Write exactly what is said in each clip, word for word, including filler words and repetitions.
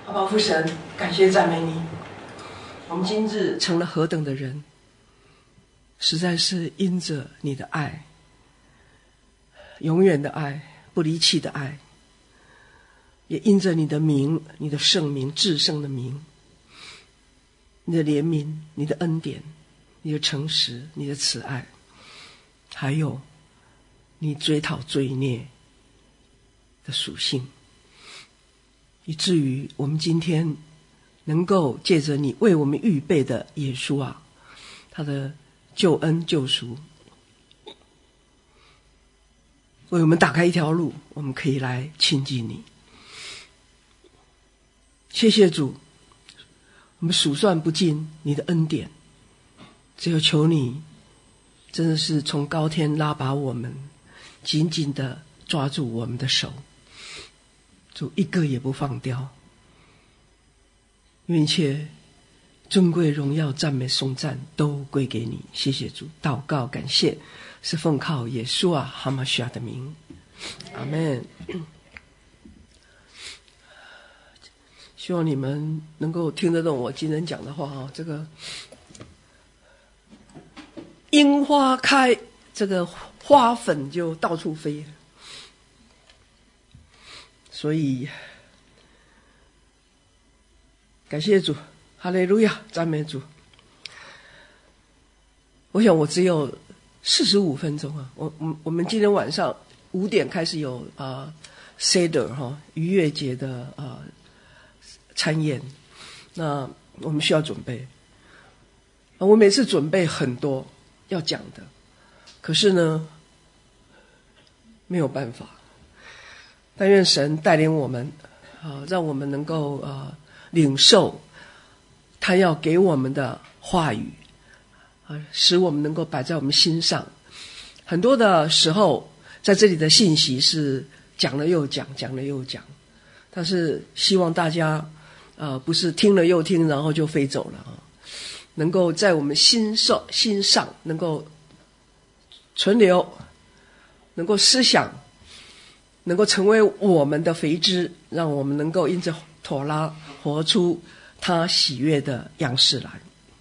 阿爸父神，感谢赞美你。我们今日成了何等的人，实在是因着你的爱，永远的爱，不离弃的爱，也因着你的名，你的圣名，至圣的名，你的怜悯，你的恩典，你的诚实，你的慈爱，还有你追讨罪孽的属性，以至于我们今天能够借着你为我们预备的耶稣啊，他的救恩救赎，为我们打开一条路，我们可以来亲近你。谢谢主，我们数算不尽你的恩典，只有求你真的是从高天拉拔我们，紧紧地抓住我们的手，主一个也不放掉。愿一切尊贵荣耀赞美颂赞都归给你。谢谢主，祷告感谢是奉靠耶稣啊哈马西亚的名，阿们。希望你们能够听得懂我今天讲的话啊，这个樱花开，这个花粉就到处飞，所以感谢主，哈利路亚，赞美主。我想我只有四十五分钟啊，我我我们今天晚上五点开始有啊 Seder 哈逾越节的啊餐宴，那我们需要准备。我每次准备很多要讲的，可是呢没有办法。但愿神带领我们啊，让我们能够啊领受他要给我们的话语啊，使我们能够摆在我们心上。很多的时候在这里的信息是讲了又讲，讲了又讲，但是希望大家呃不是听了又听，然后就飞走了啊，能够在我们心上心上能够存留，能够思想，能够成为我们的肥汁，让我们能够因着妥拉活出他喜悦的样式来。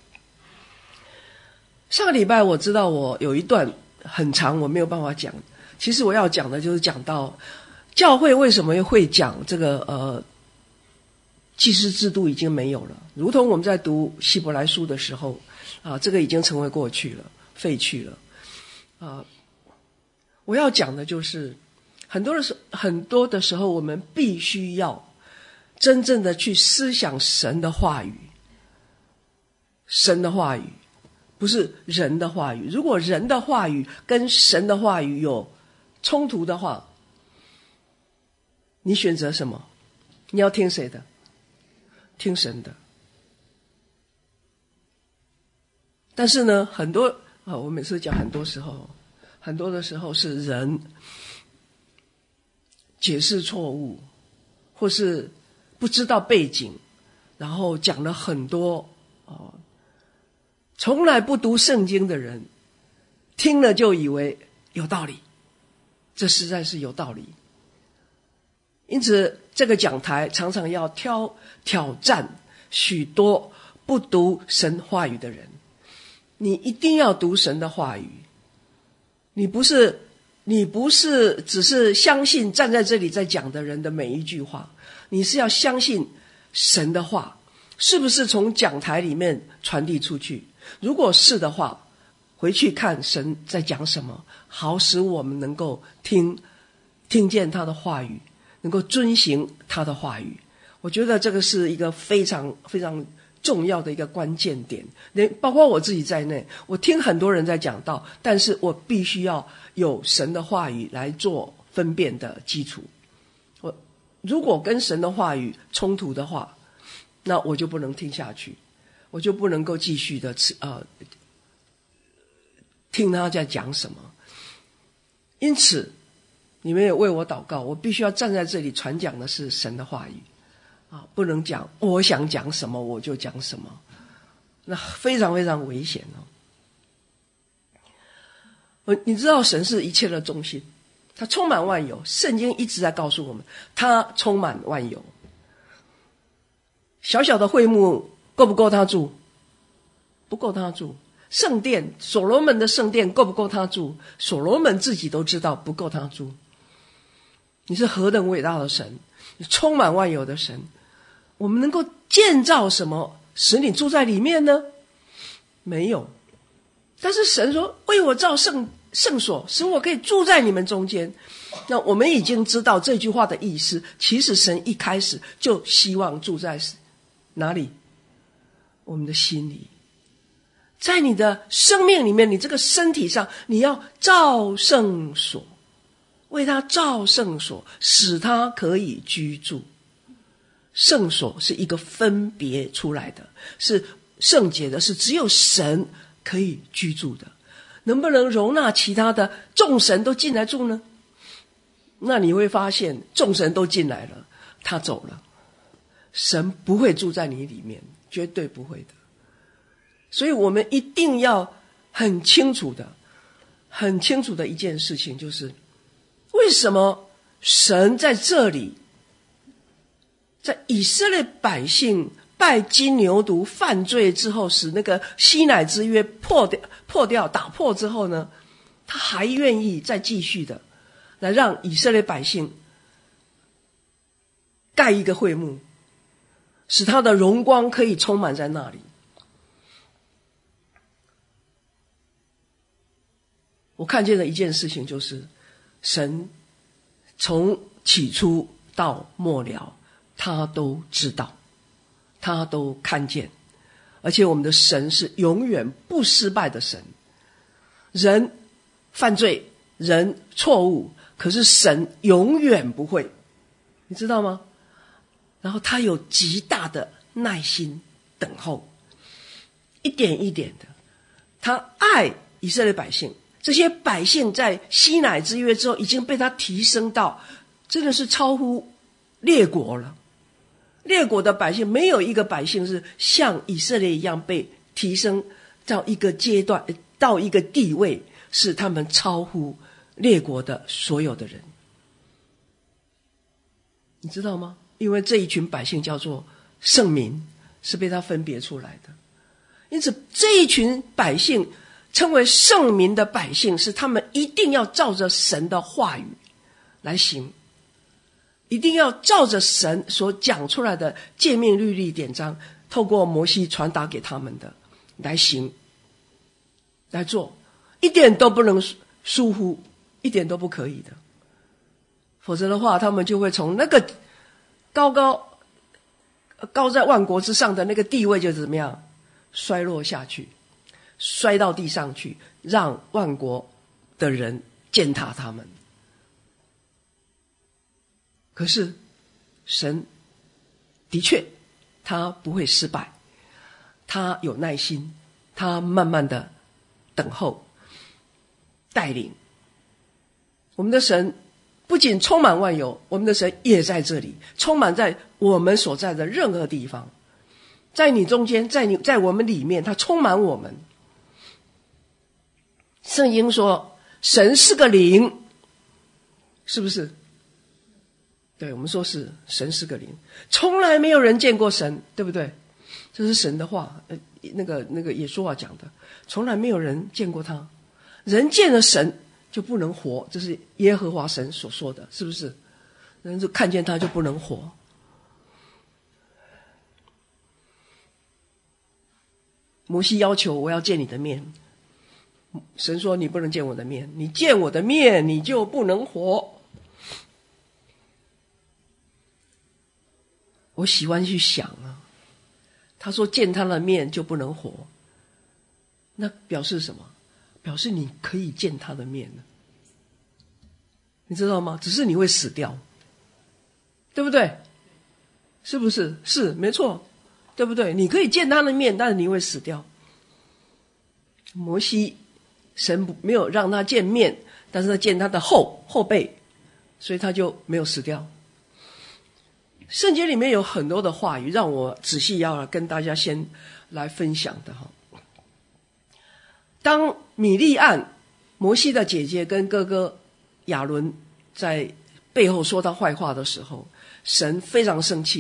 上个礼拜我知道我有一段很长我没有办法讲，其实我要讲的就是讲到教会为什么会讲这个呃祭司制度已经没有了，如同我们在读希伯来书的时候啊，这个已经成为过去了，废去了啊。我要讲的就是很多的时很多的时候我们必须要真正的去思想神的话语，神的话语不是人的话语。如果人的话语跟神的话语有冲突的话，你选择什么？你要听谁的？听神的。但是呢，很多啊，我每次讲很多时候，很多的时候是人解释错误，或是不知道背景，然后讲了很多哦，从来不读圣经的人听了就以为有道理，这实在是有道理。因此这个讲台常常要挑挑战许多不读神话语的人。你一定要读神的话语，你不是你不是只是相信站在这里在讲的人的每一句话，你是要相信神的话是不是从讲台里面传递出去。如果是的话，回去看神在讲什么，好使我们能够听听见他的话语，能够遵行他的话语。我觉得这个是一个非常非常重要的一个关键点。包括我自己在内，我听很多人在讲道，但是我必须要有神的话语来做分辨的基础。我如果跟神的话语冲突的话，那我就不能听下去，我就不能够继续的呃听他在讲什么。因此你们也为我祷告，我必须要站在这里传讲的是神的话语啊，不能讲我想讲什么我就讲什么，那非常非常危险哦。我你知道神是一切的中心，他充满万有，圣经一直在告诉我们他充满万有。 小小的会幕够不够他住？不够他住。圣殿，所罗门的圣殿够不够他住？所罗门自己都知道不够他住。你是何等伟大的神，你充满万有的神，我们能够建造什么使你住在里面呢？没有。但是神说，为我造圣圣所，使我可以住在你们中间。那我们已经知道这句话的意思，其实神一开始就希望住在哪里？我们的心里，在你的生命里面，你这个身体上，你要造圣所，为他造圣所，使他可以居住。圣所是一个分别出来的，是圣洁的，是只有神可以居住的。能不能容纳其他的众神都进来住呢？那你会发现众神都进来了，他走了，神不会住在你里面，绝对不会的。所以我们一定要很清楚的很清楚的一件事情，就是为什么神在这里，在以色列百姓拜金牛犊犯罪之后，使那个西乃之约破掉破掉打破之后呢，他还愿意再继续的来让以色列百姓盖一个会幕，使他的荣光可以充满在那里。我看见的一件事情就是，神从起初到末了，他都知道，他都看见，而且我们的神是永远不失败的神。人犯罪，人错误，可是神永远不会，你知道吗？然后他有极大的耐心等候，一点一点的，他爱以色列百姓。这些百姓在西乃之约之后已经被他提升到真的是超乎列国了。列国的百姓没有一个百姓是像以色列一样被提升到一个阶段，到一个地位，是他们超乎列国的所有的人。你知道吗？因为这一群百姓叫做圣民，是被他分别出来的。因此这一群百姓称为圣民的百姓，是他们一定要照着神的话语来行，一定要照着神所讲出来的诫命律例典章，透过摩西传达给他们的来行来做，一点都不能疏忽，一点都不可以的。否则的话，他们就会从那个高高高在万国之上的那个地位就怎么样衰落下去，摔到地上去，让万国的人践踏他们。可是神的确他不会失败，他有耐心，他慢慢的等候带领。我们的神不仅充满万有，我们的神也在这里，充满在我们所在的任何地方，在你中间，在你在我们里面，他充满我们。圣经说神是个灵，是不是？对，我们说是神是个灵，从来没有人见过神，对不对？这是神的话，呃，那个那个耶稣啊讲的，从来没有人见过他，人见了神就不能活，这是耶和华神所说的，是不是？人就看见他就不能活。摩西要求我要见你的面，神说你不能见我的面，你见我的面你就不能活。我喜欢去想啊，他说见他的面就不能活，那表示什么？表示你可以见他的面，你知道吗？只是你会死掉，对不对？是不是？是，没错，对不对？你可以见他的面，但是你会死掉。摩西神没有让他见面，但是他见他的后后背，所以他就没有死掉。圣经里面有很多的话语，让我仔细要跟大家先来分享的哈。当米利暗，摩西的姐姐跟哥哥亚伦在背后说他坏话的时候，神非常生气，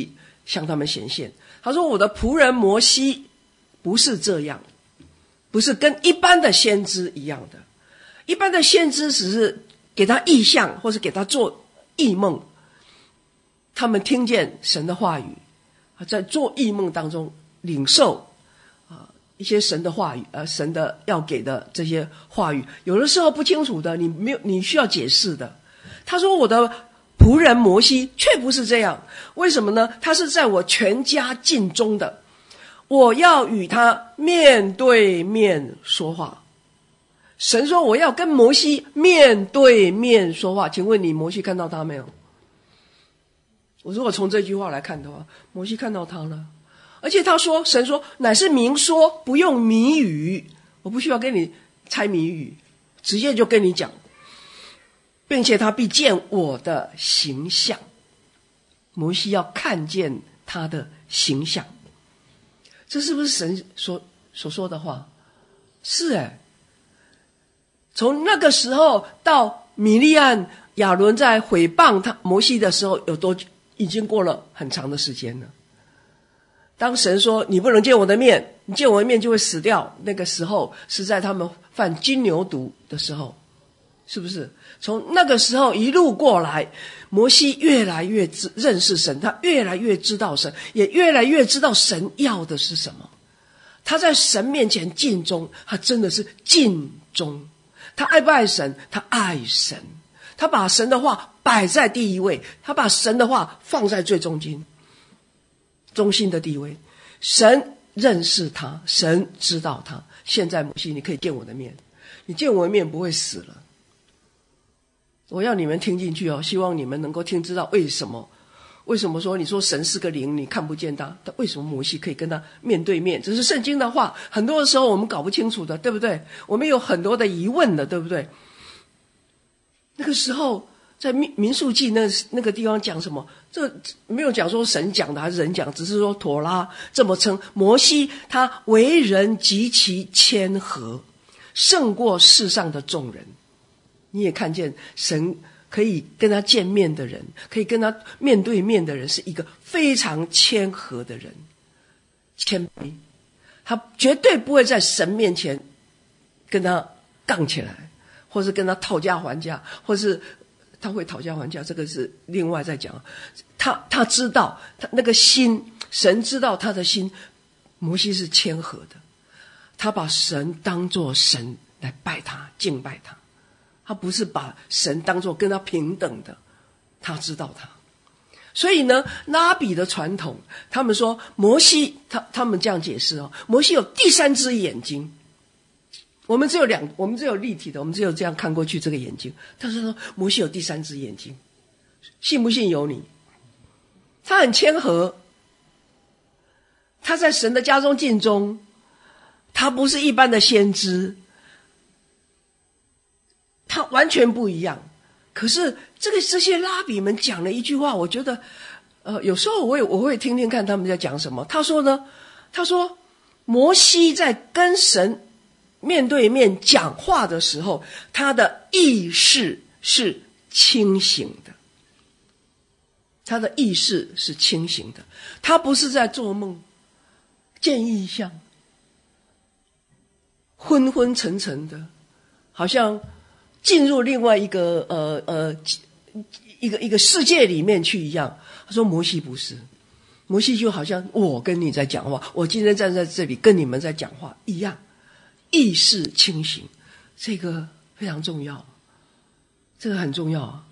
向他们显现。他说我的仆人摩西不是这样，不是跟一般的先知一样的。一般的先知只是给他意象，或是给他做异梦，他们听见神的话语，在做异梦当中领受啊一些神的话语，呃，神的要给的这些话语，有的时候不清楚的，你没有，你需要解释的。他说我的仆人摩西却不是这样，为什么呢？他是在我全家尽忠的，我要与他面对面说话。神说我要跟摩西面对面说话，请问你摩西看到他没有？我如果从这句话来看的话，摩西看到他了，而且他说，神说乃是明说，不用谜语，我不需要跟你猜谜语，直接就跟你讲，并且他必见我的形象。摩西要看见他的形象，这是不是神所所说的话？是诶，从那个时候到米利暗亚伦在毁谤他摩西的时候，有多久？已经过了很长的时间了。当神说你不能见我的面，你见我的面就会死掉，那个时候是在他们犯金牛犊的时候，是不是？从那个时候一路过来，摩西越来越认识神，他越来越知道神，也越来越知道神要的是什么。他在神面前尽忠，他真的是尽忠。他爱不爱神？他爱神。他把神的话摆在第一位，他把神的话放在最中间，中心的地位。神认识他，神知道他。现在摩西，你可以见我的面，你见我的面不会死了。我要你们听进去哦，希望你们能够听知道为什么。为什么说你说神是个灵，你看不见他，但为什么摩西可以跟他面对面？这是圣经的话，很多的时候我们搞不清楚的，对不对？我们有很多的疑问的，对不对？那个时候在民民数记那那个地方讲什么？这没有讲说神讲的还是人讲，只是说妥拉这么称。摩西他为人极其谦和，胜过世上的众人。你也看见神可以跟他见面的人，可以跟他面对面的人，是一个非常谦和的人，谦卑。他绝对不会在神面前跟他杠起来，或是跟他讨价还价，或是他会讨价还价，这个是另外再讲。他他知道他那个心，神知道他的心。摩西是谦和的，他把神当作神来拜他，敬拜他。他不是把神当作跟他平等的，他知道他。所以呢，拉比的传统，他们说摩西，他他们这样解释哦，摩西有第三只眼睛。我们只有两，我们只有立体的，我们只有这样看过去这个眼睛。他说摩西有第三只眼睛，信不信由你。他很谦和，他在神的家中尽忠，他不是一般的先知，他完全不一样。可是这个这些拉比们讲了一句话，我觉得呃，有时候我也我会听听看他们在讲什么。他说呢，他说摩西在跟神面对面讲话的时候，他的意识是清醒的，他的意识是清醒的，他不是在做梦见异象，昏昏沉沉的，好像进入另外一个呃呃一个一个世界里面去一样。他说摩西不是，摩西就好像我跟你在讲话，我今天站在这里跟你们在讲话一样，意识清醒，这个非常重要，这个很重要啊。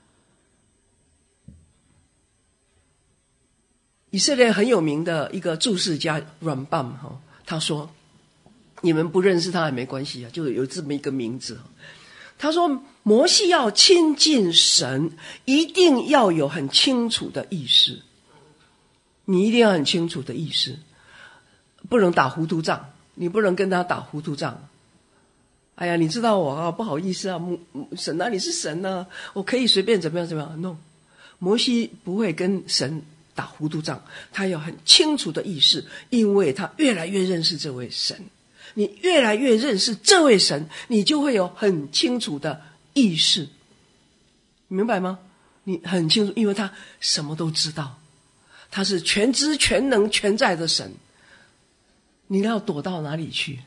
以色列很有名的一个注释家阮棒哈，他说你们不认识他也没关系啊，就有这么一个名字。他说摩西要亲近神，一定要有很清楚的意识，你一定要很清楚的意识，不能打糊涂仗，你不能跟他打糊涂仗。哎呀，你知道我啊，不好意思啊，神啊，你是神啊，我可以随便怎么样怎么样。no， 摩西不会跟神打糊涂仗，他有很清楚的意识，因为他越来越认识这位神。你越来越认识这位神，你就会有很清楚的意识，明白吗？你很清楚，因为他什么都知道， 他是全知全能全在的神，你要躲到哪里去？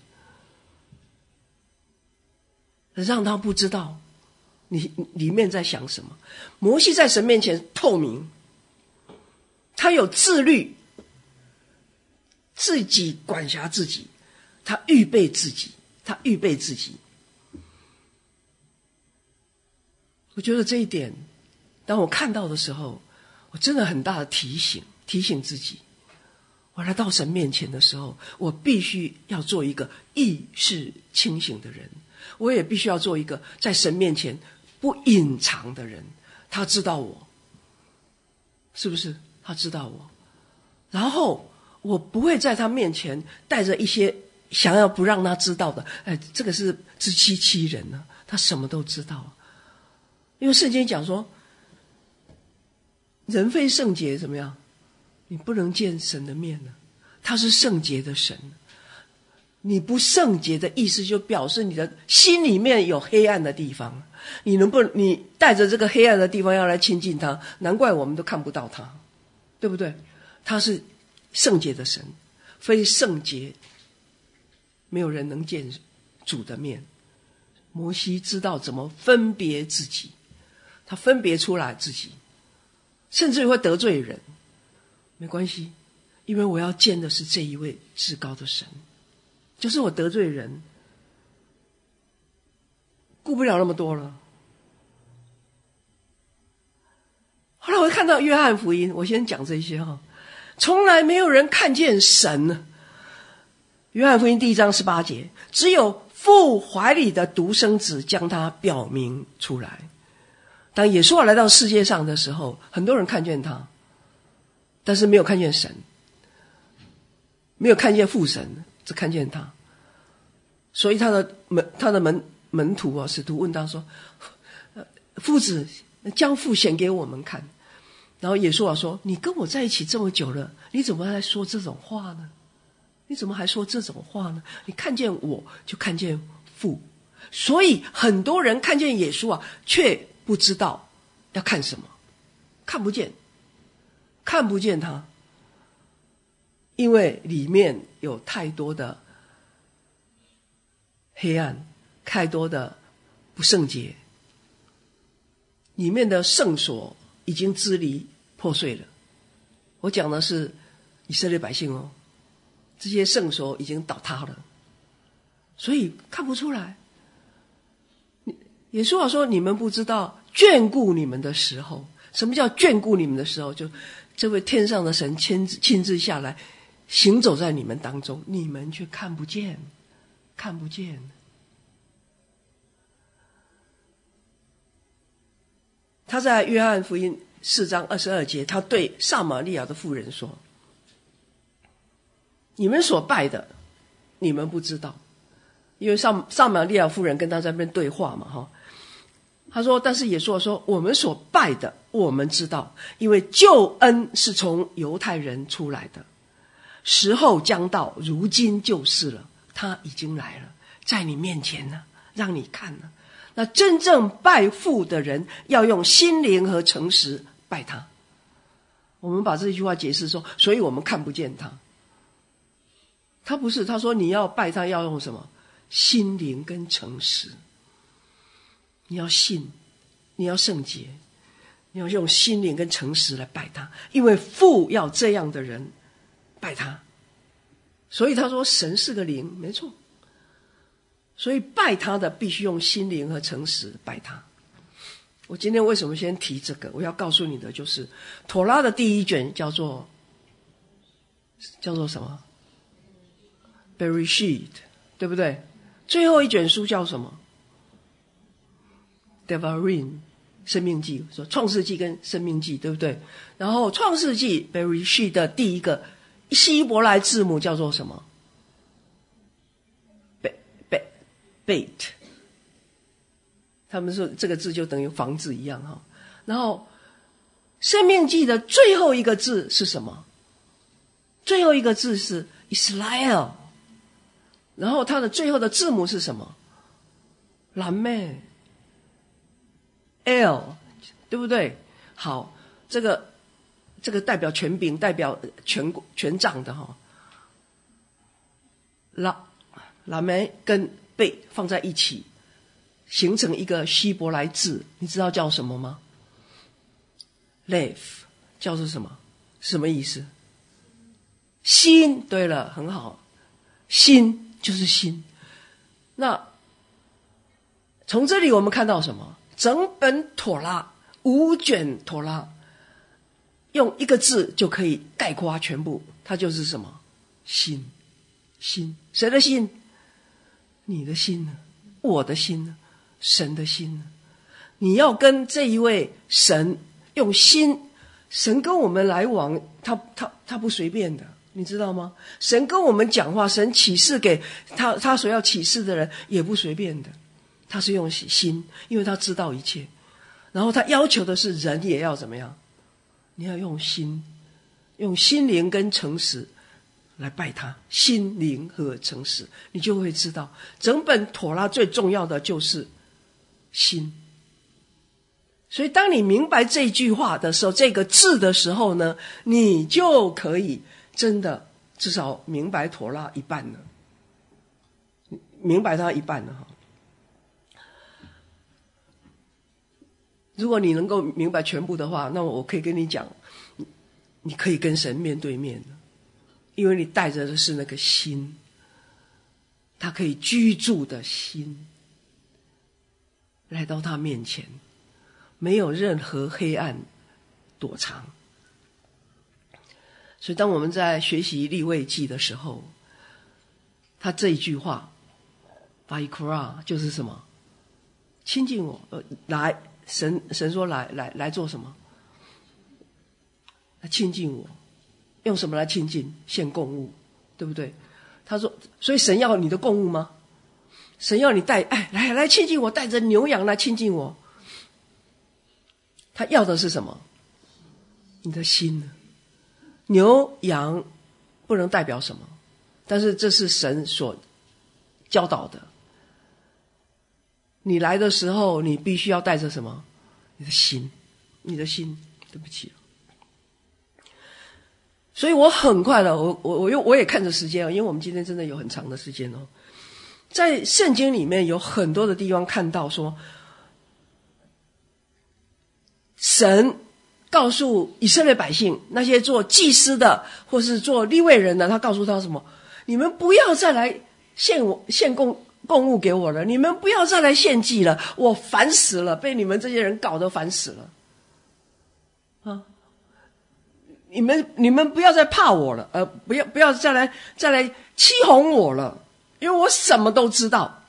让他不知道你里面在想什么。摩西在神面前透明，他有自律，自己管辖自己，他预备自己，他预备自己。我觉得这一点，当我看到的时候，我真的很大的提醒，提醒自己，我来到神面前的时候，我必须要做一个意识清醒的人，我也必须要做一个在神面前不隐藏的人。他知道我，是不是？他知道我，然后我不会在他面前带着一些想要不让他知道的，哎，这个是自欺欺人呢、啊。他什么都知道，因为圣经讲说，人非圣洁怎么样？你不能见神的面呢。他是圣洁的神，你不圣洁的意思就表示你的心里面有黑暗的地方。你能不能你带着这个黑暗的地方要来亲近他？难怪我们都看不到他，对不对？他是圣洁的神，非圣洁没有人能见主的面。摩西知道怎么分别自己，他分别出来自己，甚至于会得罪人，没关系，因为我要见的是这一位至高的神。就是我得罪人，顾不了那么多了。后来我看到约翰福音，我先讲这些哈，从来没有人看见神呢。约翰福音第一章十八节，只有父怀里的独生子将他表明出来。当耶稣来到世界上的时候，很多人看见他，但是没有看见神，没有看见父神，只看见他。所以他的门他的门门徒啊，使徒问他说：“夫子，将父显给我们看。”然后耶稣啊说：“你跟我在一起这么久了，你怎么还说这种话呢？你怎么还说这种话呢？你看见我就看见父。”所以很多人看见耶稣啊，却不知道要看什么，看不见，看不见他，因为里面有太多的黑暗，太多的不圣洁，里面的圣所已经支离破碎了。我讲的是以色列百姓哦，这些圣所已经倒塌了，所以看不出来。耶稣说：“你们不知道眷顾你们的时候。”什么叫眷顾你们的时候？就这位天上的神亲自亲自下来，行走在你们当中，你们却看不见，看不见。他在约翰福音四章二十二节，他对撒玛利亚的妇人说：“你们所拜的，你们不知道。”因为撒撒玛利亚妇人跟他在那边对话嘛，哈。他说：“但是耶稣说，我们所拜的，我们知道，因为救恩是从犹太人出来的，时候将到，如今就是了。他已经来了，在你面前呢，让你看呢。那真正拜父的人，要用心灵和诚实拜他。”我们把这句话解释说，所以我们看不见他。他不是，他说你要拜他要用什么？心灵跟诚实。你要信，你要圣洁，你要用心灵跟诚实来拜他，因为父要这样的人拜他。所以他说神是个灵，没错。所以拜他的必须用心灵和诚实拜他。我今天为什么先提这个？我要告诉你的就是妥拉的第一卷叫做叫做什么 Bereshit， 对不对？最后一卷书叫什么Devarim， 生命记，说创世纪跟生命记，对不对？然后创世纪 Bereshit 的第一个希伯来字母叫做什么 Bet， 他们说这个字就等于房子一样哈。然后生命记的最后一个字是什么？最后一个字是 Israel， 然后它的最后的字母是什么？蓝妹L， 对不对？好，这个这个代表权柄，代表权权杖的哈。拉拉梅跟贝放在一起，形成一个希伯来字，你知道叫什么吗 ？Lev 叫做什么？什么意思？心。对了，很好，心就是心。那从这里我们看到什么？整本妥拉，五卷妥拉，用一个字就可以概括全部，它就是什么？心。心。谁的心？你的心呢？我的心呢？神的心呢？你要跟这一位神用心，神跟我们来往，他他他不随便的，你知道吗？神跟我们讲话，神启示给他他所要启示的人也不随便的，他是用心，因为他知道一切。然后他要求的是人也要怎么样？你要用心，用心灵跟诚实来拜他，心灵和诚实，你就会知道整本妥拉最重要的就是心。所以当你明白这句话的时候，这个字的时候呢，你就可以真的至少明白妥拉一半了，明白它一半了哈。如果你能够明白全部的话，那我可以跟你讲，你可以跟神面对面的，因为你带着的是那个心，他可以居住的心，来到他面前，没有任何黑暗躲藏。所以当我们在学习利未记的时候，他这一句话 Vayikra 就是什么？亲近我，呃，来，神神说来来来做什么？来亲近我。用什么来亲近？献供物，对不对？他说，所以神要你的供物吗？神要你带，哎，来来亲近我，带着牛羊来亲近我。他要的是什么？你的心呢？牛羊不能代表什么，但是这是神所教导的。你来的时候，你必须要带着什么？你的心，你的心。对不起。所以我很快了，我我我又我也看着时间哦，因为我们今天真的有很长的时间哦。在圣经里面有很多的地方看到说，神告诉以色列百姓，那些做祭司的或是做利未人的，他告诉他什么？你们不要再来献我献供供物给我了，你们不要再来献祭了，我烦死了，被你们这些人搞得烦死了啊！你们你们不要再怕我了，呃，不要不要再来再来欺哄我了，因为我什么都知道。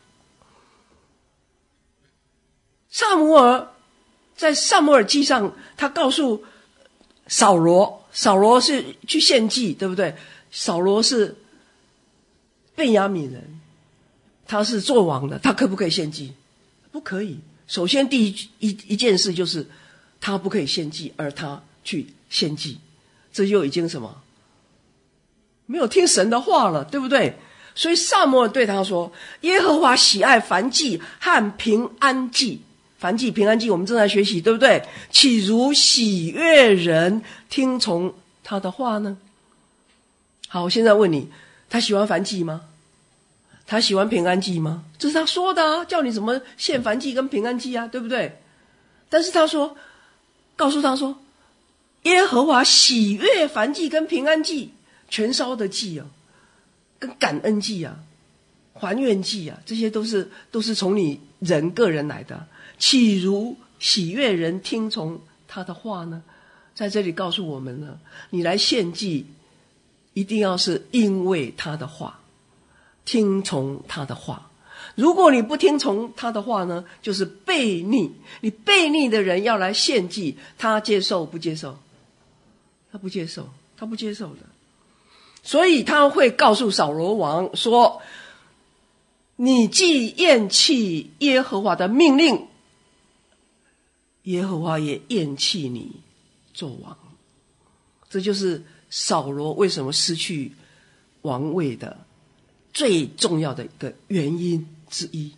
撒母耳在撒母耳记上，他告诉扫罗，扫罗是去献祭，对不对？扫罗是便雅悯人，他是做王的，他可不可以献祭？不可以。首先第一一一件事就是他不可以献祭，而他去献祭。这就已经什么？没有听神的话了，对不对？所以撒母耳对他说：耶和华喜爱燔祭和平安祭。燔祭平安祭我们正在学习，对不对？岂如喜悦人听从他的话呢？好，我现在问你，他喜欢燔祭吗？他喜欢平安祭吗？这是他说的啊，叫你怎么献燔祭跟平安祭啊，对不对？但是他说，告诉他说，耶和华喜悦燔祭跟平安祭，全烧的祭啊，跟感恩祭啊，还愿祭啊，这些都是都是从你人个人来的。岂如喜悦人听从他的话呢？在这里告诉我们了，你来献祭一定要是因为他的话，听从他的话。如果你不听从他的话呢，就是悖逆。你悖逆的人要来献祭，他接受不接受？他不接受，他不接受的。所以他会告诉扫罗王说，你既厌弃耶和华的命令，耶和华也厌弃你做王。这就是扫罗为什么失去王位的最重要的一个原因之一。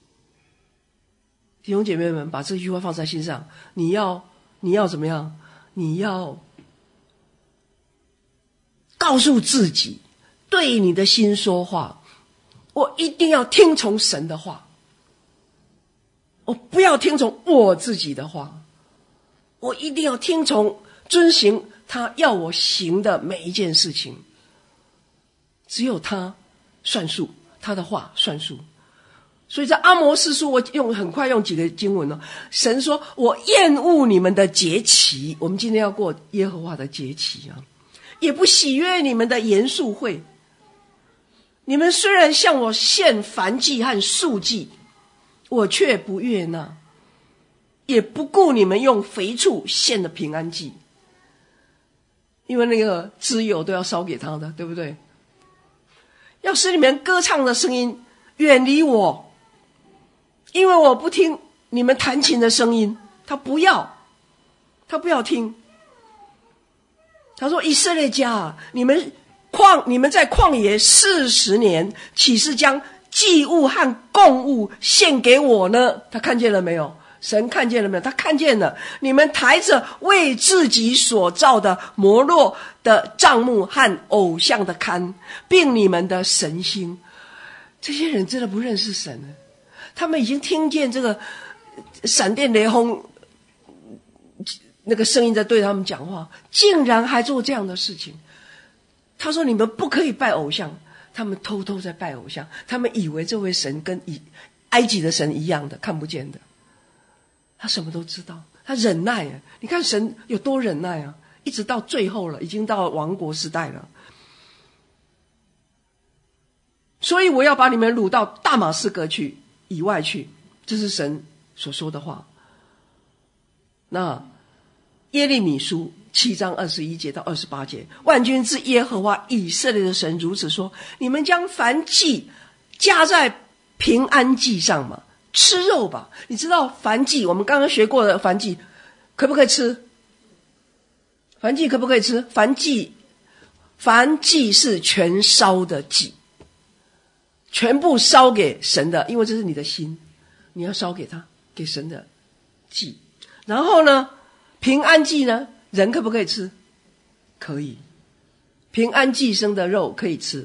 弟兄姐妹们，把这句话放在心上，你要你要怎么样？你要告诉自己，对你的心说话，我一定要听从神的话，我不要听从我自己的话，我一定要听从遵行他要我行的每一件事情，只有他算数，他的话算数。所以在阿摩司书，我用很快用几个经文哦。神说，我厌恶你们的节期，我们今天要过耶和华的节期啊，也不喜悦你们的严肃会。你们虽然向我献燔祭和素祭，我却不悦纳，也不顾你们用肥畜献的平安祭，因为那个脂油都要烧给他的，对不对？要使你们歌唱的声音远离我，因为我不听你们弹琴的声音。他不要，他不要听。他说，以色列家啊，你们旷你们在旷野四十年，岂是将祭物和供物献给我呢？他看见了没有？神看见了没有？他看见了，你们抬着为自己所造的摩洛的帐幕和偶像的龛，并你们的神星。这些人真的不认识神，他们已经听见这个闪电雷轰那个声音在对他们讲话，竟然还做这样的事情。他说，你们不可以拜偶像，他们偷偷在拜偶像，他们以为这位神跟埃及的神一样的，看不见的。他什么都知道，他忍耐啊！你看神有多忍耐啊！一直到最后了，已经到王国时代了。所以我要把你们掳到大马士革去以外去，这是神所说的话。那耶利米书七章二十一节到二十八节，万军之耶和华以色列的神如此说：你们将燔祭加在平安祭上吗？吃肉吧。你知道燔祭，我们刚刚学过的燔祭可不可以吃？燔祭可不可以吃？燔祭燔祭是全烧的祭，全部烧给神的，因为这是你的心，你要烧给他，给神的祭。然后呢，平安祭呢，人可不可以吃？可以，平安祭生的肉可以吃。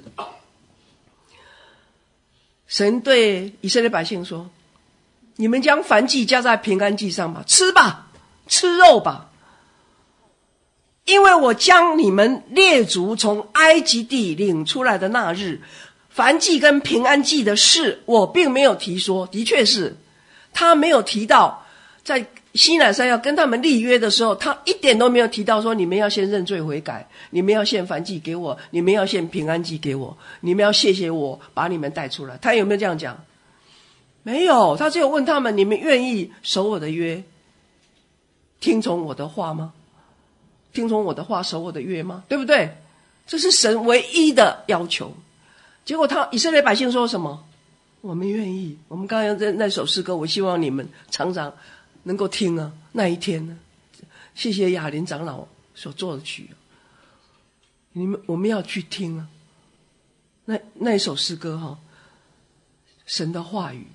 神对以色列百姓说，你们将燔祭加在平安祭上吧，吃吧，吃肉吧，因为我将你们列祖从埃及地领出来的那日，燔祭跟平安祭的事我并没有提说。的确是他没有提到，在西乃山要跟他们立约的时候，他一点都没有提到说，你们要先认罪悔改，你们要献燔祭给我，你们要献平安祭给我，你们要谢谢我把你们带出来。他有没有这样讲？没有，他只有问他们，你们愿意守我的约，听从我的话吗？听从我的话，守我的约吗？对不对？这是神唯一的要求。结果他以色列百姓说什么？我们愿意。我们刚刚在那首诗歌，我希望你们常常能够听啊。那一天呢，谢谢雅琳长老所做的曲，你们我们要去听啊。那那一首诗歌哈，神的话语。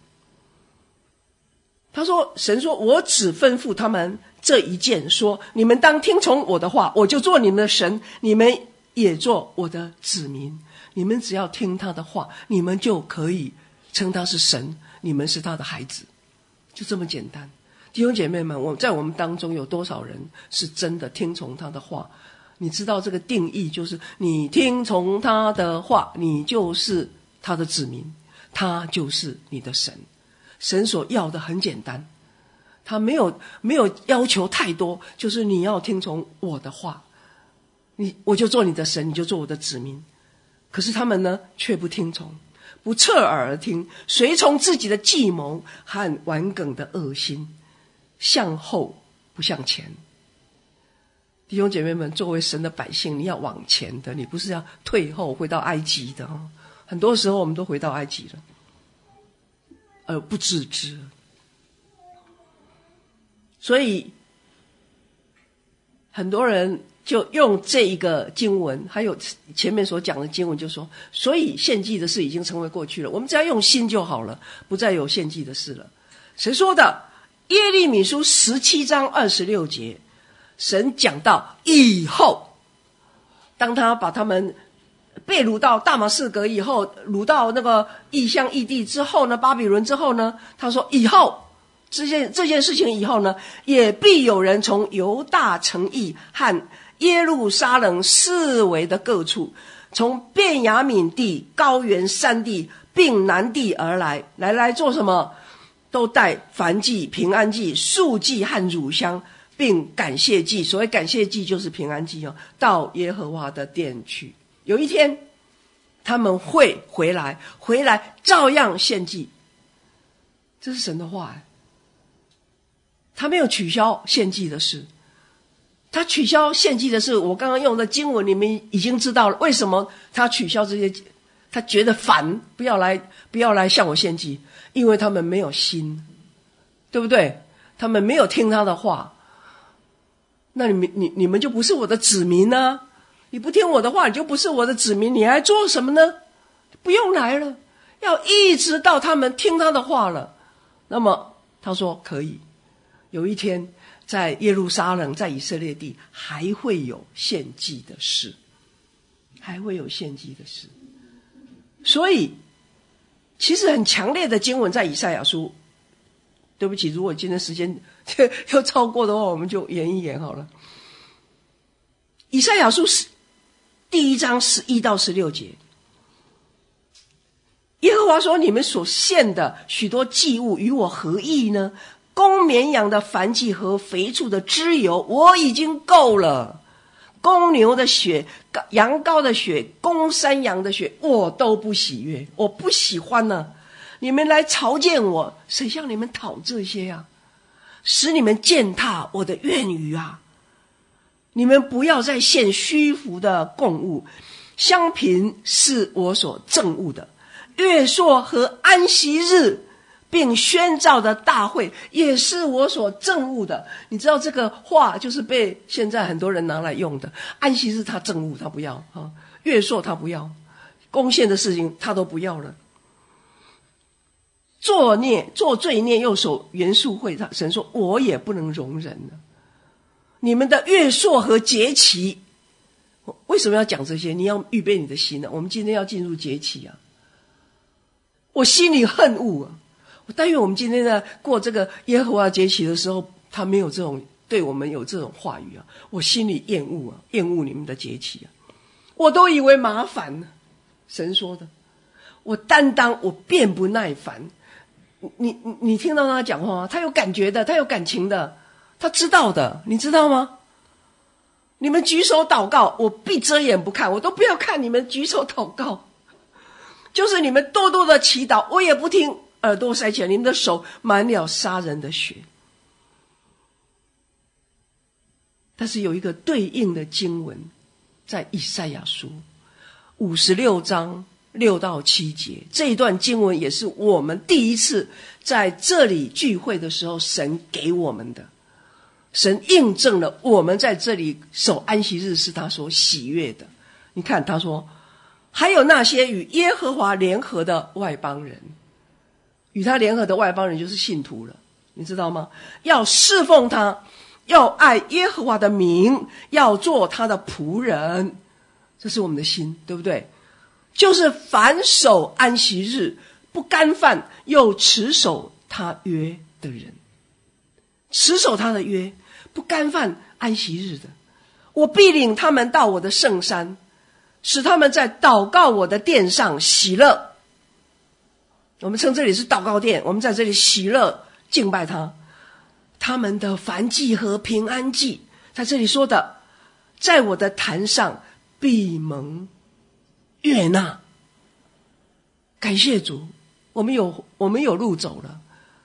他说，神说，我只吩咐他们这一件，说你们当听从我的话，我就做你们的神，你们也做我的子民。你们只要听他的话，你们就可以称他是神，你们是他的孩子，就这么简单。弟兄姐妹们，我在我们当中有多少人是真的听从他的话？你知道这个定义，就是你听从他的话，你就是他的子民，他就是你的神。神所要的很简单，他没有没有要求太多，就是你要听从我的话，你我就做你的神，你就做我的子民。可是他们呢，却不听从，不侧耳而听，随从自己的计谋和顽梗的恶心，向后不向前。弟兄姐妹们，作为神的百姓，你要往前的，你不是要退后回到埃及的。很多时候我们都回到埃及了，而不自知。所以很多人就用这一个经文，还有前面所讲的经文，就说，所以献祭的事已经成为过去了，我们只要用心就好了，不再有献祭的事了。谁说的？耶利米书十七章二十六节，神讲到以后， 当他把他们被掳到大马士革以后，掳到那个异乡异地之后呢，巴比伦之后呢，他说以后这件这件事情以后呢，也必有人从犹大城邑和耶路撒冷四围的各处，从便雅悯地、高原山地并南地而来，来来做什么？都带燔祭、平安祭、素祭和乳香，并感谢祭。所谓感谢祭就是平安祭哦，到耶和华的殿去。有一天他们会回来，回来照样献祭。这是神的话，他没有取消献祭的事。他取消献祭的事，我刚刚用的经文你们已经知道了。为什么他取消这些？他觉得烦，不要来，不要来向我献祭，因为他们没有心，对不对？他们没有听他的话，那你们你你们就不是我的子民啊！你不听我的话，你就不是我的子民，你还做什么呢？不用来了，要一直到他们听他的话了。那么他说可以，有一天在耶路撒冷，在以色列地还会有献祭的事，还会有献祭的事。所以其实很强烈的经文在以赛亚书，对不起，如果今天时间又超过的话，我们就演一演好了。以赛亚书第一章十一到十六节，耶和华说：你们所献的许多祭物与我何异呢？公绵羊的燔祭和肥畜的脂油我已经够了，公牛的血、羊羔的血、公山羊的血我都不喜悦，我不喜欢呢、啊。你们来朝见我，谁向你们讨这些啊？使你们践踏我的院宇啊！你们不要再献虚浮的供物，香品是我所憎恶的，月朔和安息日并宣召的大会也是我所憎恶的。你知道这个话就是被现在很多人拿来用的。安息日他憎恶，他不要啊；月朔他不要，贡献的事情他都不要了。作孽做罪孽又守原宿会，神说我也不能容忍了。你们的月朔和节期，为什么要讲这些？你要预备你的心呢、啊。我们今天要进入节期啊，我心里恨恶啊。我但愿我们今天在过这个耶和华节期的时候，他没有这种对我们有这种话语啊，我心里厌恶啊，厌恶你们的节期啊，我都以为麻烦呢。神说的，我担当，我便不耐烦。你你你听到他讲话吗？他有感觉的，他有感情的，他知道的，你知道吗？你们举手祷告，我必遮眼不看，我都不要看你们举手祷告。就是你们多多的祈祷，我也不听，耳朵塞起来，你们的手满了杀人的血。但是有一个对应的经文，在以赛亚书五十六章六到七节，这一段经文也是我们第一次在这里聚会的时候神给我们的。神印证了我们在这里守安息日是他所喜悦的。你看他说，还有那些与耶和华联合的外邦人，与他联合的外邦人就是信徒了，你知道吗？要侍奉他，要爱耶和华的名，要做他的仆人，这是我们的心，对不对？就是凡守安息日不干犯又持守他约的人，持守他的约不干犯安息日的，我必领他们到我的圣山，使他们在祷告我的殿上喜乐。我们称这里是祷告殿，我们在这里喜乐敬拜他。他们的燔祭和平安祭，在这里说的，在我的坛上必蒙悦纳。感谢主，我们有我们有路走了，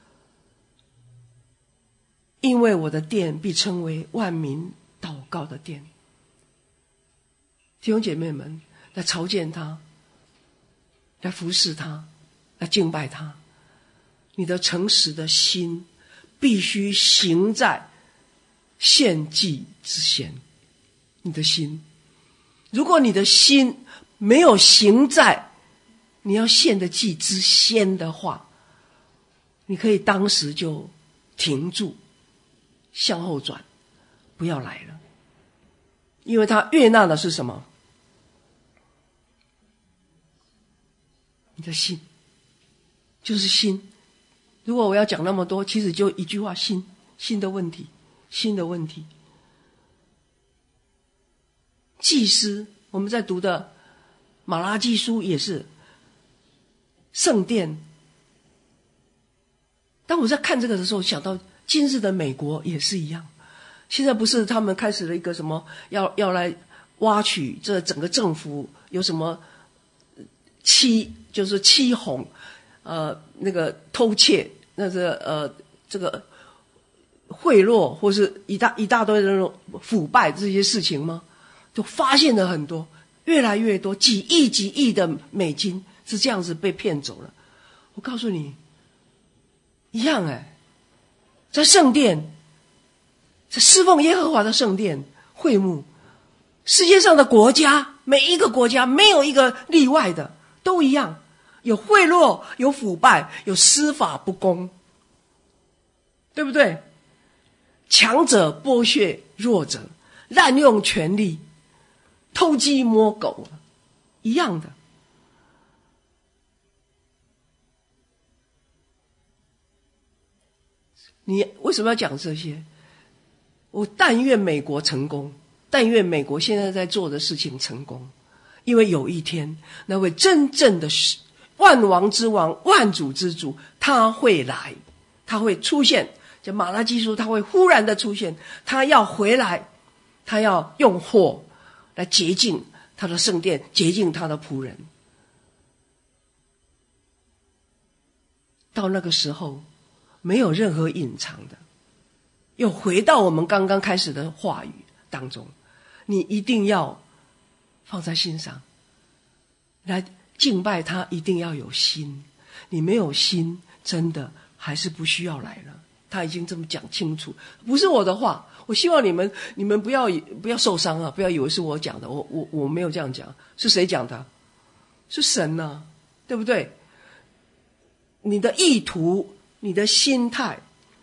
因为我的殿必称为万民祷告的殿。弟兄姐妹们，来朝见他，来服侍他，来敬拜他。你的诚实的心必须行在献祭之前。你的心，如果你的心没有行在你要献的祭之先的话，你可以当时就停住，向后转，不要来了。因为他悦纳的是什么？ 你的心，就是心。如果我要讲那么多，其实就一句话：心，心的问题，心的问题。祭司，我们在读的马拉基书也是圣殿。当我在看这个的时候，想到今日的美国也是一样。现在不是他们开始了一个什么，要要来挖取这整个政府有什么欺，就是欺哄，呃，那个偷窃，那个呃，这个贿赂，或是一大一大堆的那种腐败这些事情吗？就发现了很多，越来越多，几亿几亿的美金是这样子被骗走了。我告诉你，一样哎，在圣殿，在侍奉耶和华的圣殿会幕，世界上的国家，每一个国家没有一个例外的，都一样，有贿赂，有腐败，有司法不公，对不对？强者剥削弱者，滥用权力，偷鸡摸狗，一样的。你为什么要讲这些？我但愿美国成功，但愿美国现在在做的事情成功，因为有一天那位真正的万王之王、万主之主他会来，他会出现，就马拉基书他会忽然的出现，他要回来，他要用火来洁净他的圣殿，洁净他的仆人。到那个时候没有任何隐藏的，又回到我们刚刚开始的话语当中，你一定要放在心上，来敬拜他一定要有心，你没有心，真的还是不需要来了。他已经这么讲清楚，不是我的话，我希望你们你们不要不要受伤啊，不要以为是我讲的，我我我没有这样讲，是谁讲的？是神啊，对不对？你的意图，你的心态，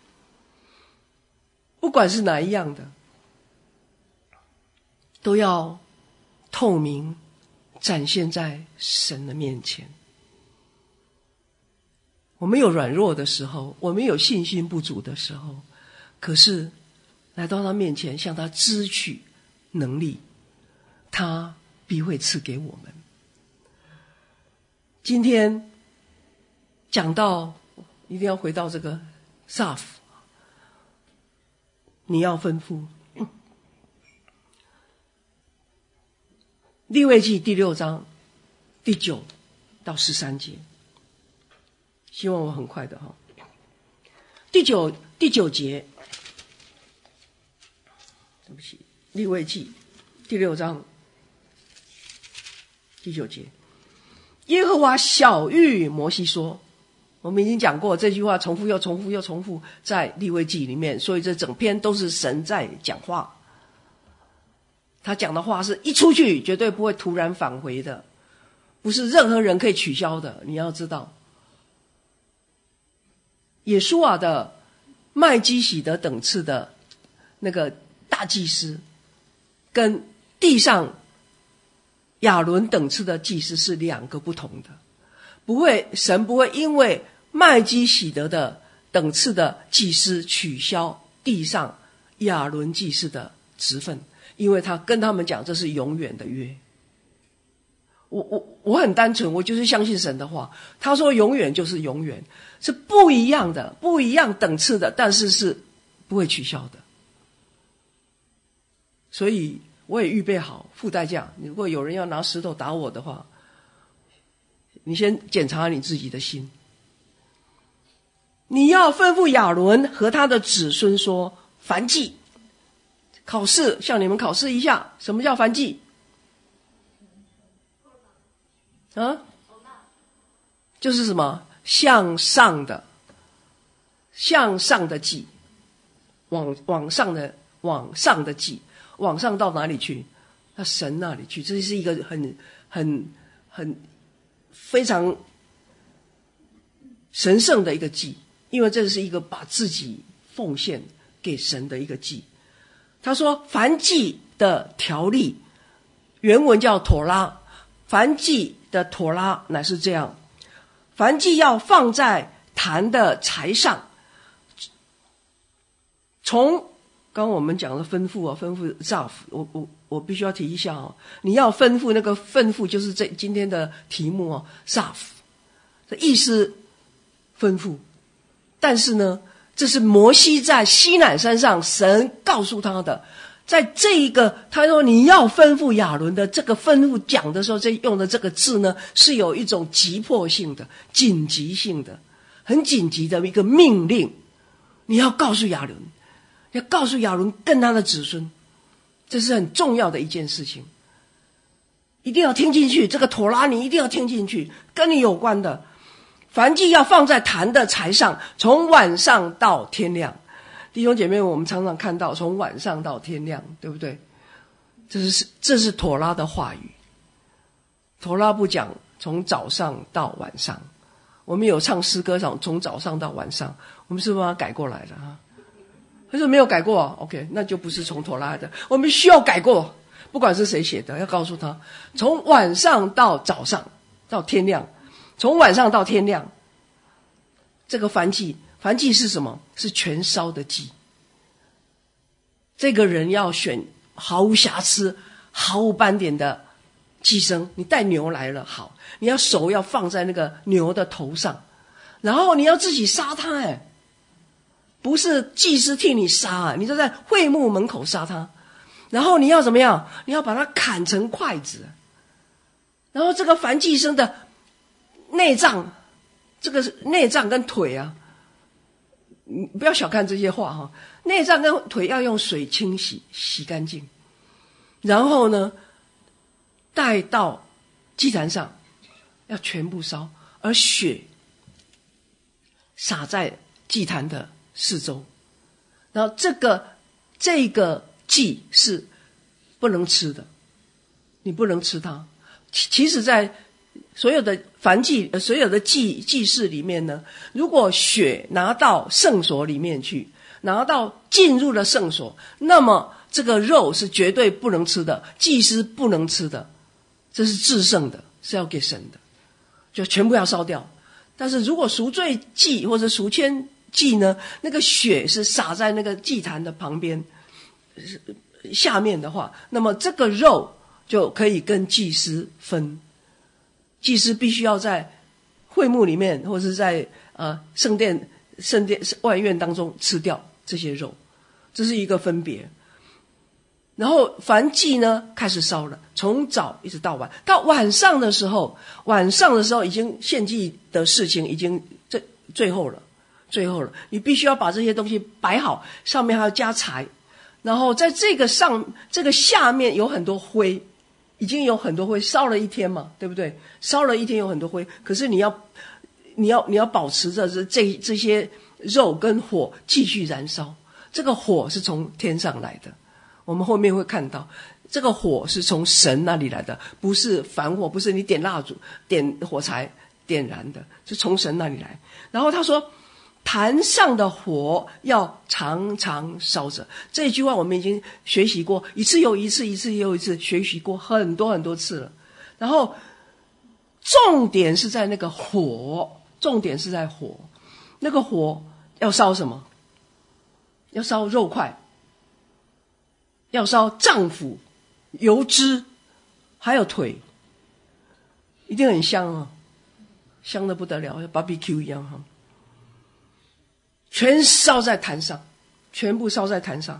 不管是哪一样的，都要透明展现在神的面前。我们有软弱的时候，我们有信心不足的时候，可是来到他面前向他支取能力，他必会赐给我们。今天讲到一定要回到这个 S A F， 你要吩咐利未记第六章第九到十三节，希望我很快的哈。第九第九节，对不起，利未记第六章第九节，耶和华晓谕摩西说，我们已经讲过这句话，重复又重复又重复在利未记里面，所以这整篇都是神在讲话。他讲的话是一出去绝对不会突然返回的，不是任何人可以取消的。你要知道，耶书亚的麦基洗德等次的那个大祭司，跟地上亚伦等次的祭司是两个不同的。不会，神不会因为麦基洗德的等次的祭司取消地上亚伦祭司的职分，因为他跟他们讲这是永远的约。我我我很单纯，我就是相信神的话。他说永远就是永远，是不一样的，不一样等次的，但是是不会取消的。所以我也预备好付代价。如果有人要拿石头打我的话，你先检查你自己的心。你要吩咐亚伦和他的子孙说，燔祭考试，向你们考试一下，什么叫燔祭啊？就是什么向上的，向上的祭，往往上的往上的祭，往上到哪里去？到神那里去。这是一个很很很非常神圣的一个祭，因为这是一个把自己奉献给神的一个祭。他说燔祭的条例原文叫妥拉，燔祭的妥拉乃是这样， 燔祭要放在坛的柴上。从刚刚我们讲的吩咐啊，吩咐 zav， 我我我必须要提一下哦，你要吩咐那个吩咐就是这今天的题目哦 zav， 这意思吩咐，但是呢，这是摩西在西乃山上神告诉他的，在这一个他说你要吩咐亚伦的这个吩咐讲的时候，这用的这个字呢，是有一种急迫性的、紧急性的、很紧急的一个命令，你要告诉亚伦，要告诉亚伦跟他的子孙，这是很重要的一件事情，一定要听进去，这个妥拉你一定要听进去，跟你有关的。燔祭要放在坛的柴上，从晚上到天亮。弟兄姐妹，我们常常看到从晚上到天亮，对不对？这是这是妥拉的话语。妥拉不讲从早上到晚上，我们有唱诗歌唱从早上到晚上，我们是不是把它改过来了啊？他说没有改过啊 ，OK， 那就不是从妥拉的，我们需要改过。不管是谁写的，要告诉他，从晚上到早上到天亮。从晚上到天亮，这个燔祭，燔祭是什么？是全烧的祭。这个人要选毫无瑕疵、毫无斑点的祭牲。你带牛来了，好，你要手要放在那个牛的头上，然后你要自己杀它，哎，不是祭司替你杀啊，你就在会幕门口杀它，然后你要怎么样？你要把它砍成筷子，然后这个燔祭牲的内脏，这个内脏跟腿啊，你不要小看这些话哈。内脏跟腿要用水清洗，洗干净，然后呢，带到祭坛上，要全部烧，而血洒在祭坛的四周。然后这个这个祭是不能吃的，你不能吃它。其实，在所有的燔祭、所有的祭祭祀里面呢，如果血拿到圣所里面去，拿到进入了圣所，那么这个肉是绝对不能吃的，祭司不能吃的，这是至圣的，是要给神的，就全部要烧掉。但是如果赎罪祭或者赎愆祭呢，那个血是洒在那个祭坛的旁边下面的话，那么这个肉就可以跟祭司分。祭司必须要在会幕里面，或者是在呃圣殿、圣殿外院当中吃掉这些肉，这是一个分别。然后燔祭呢开始烧了，从早一直到晚，到晚上的时候，晚上的时候已经献祭的事情已经最最后了，最后了，你必须要把这些东西摆好，上面还要加柴，然后在这个上这个下面有很多灰。已经有很多灰，烧了一天嘛，对不对？烧了一天有很多灰，可是你要你要你要保持着这这这些肉跟火继续燃烧。这个火是从天上来的，我们后面会看到，这个火是从神那里来的，不是凡火，不是你点蜡烛点火柴点燃的，是从神那里来。然后他说坛上的火要常常烧着，这一句话我们已经学习过一次又一次，一次又一次，学习过很多很多次了。然后重点是在那个火，重点是在火，那个火要烧什么？要烧肉块，要烧脏腑、油脂，还有腿，一定很香啊，香得不得了，像 barbecue 一样哈。全烧在坛上，全部烧在坛上。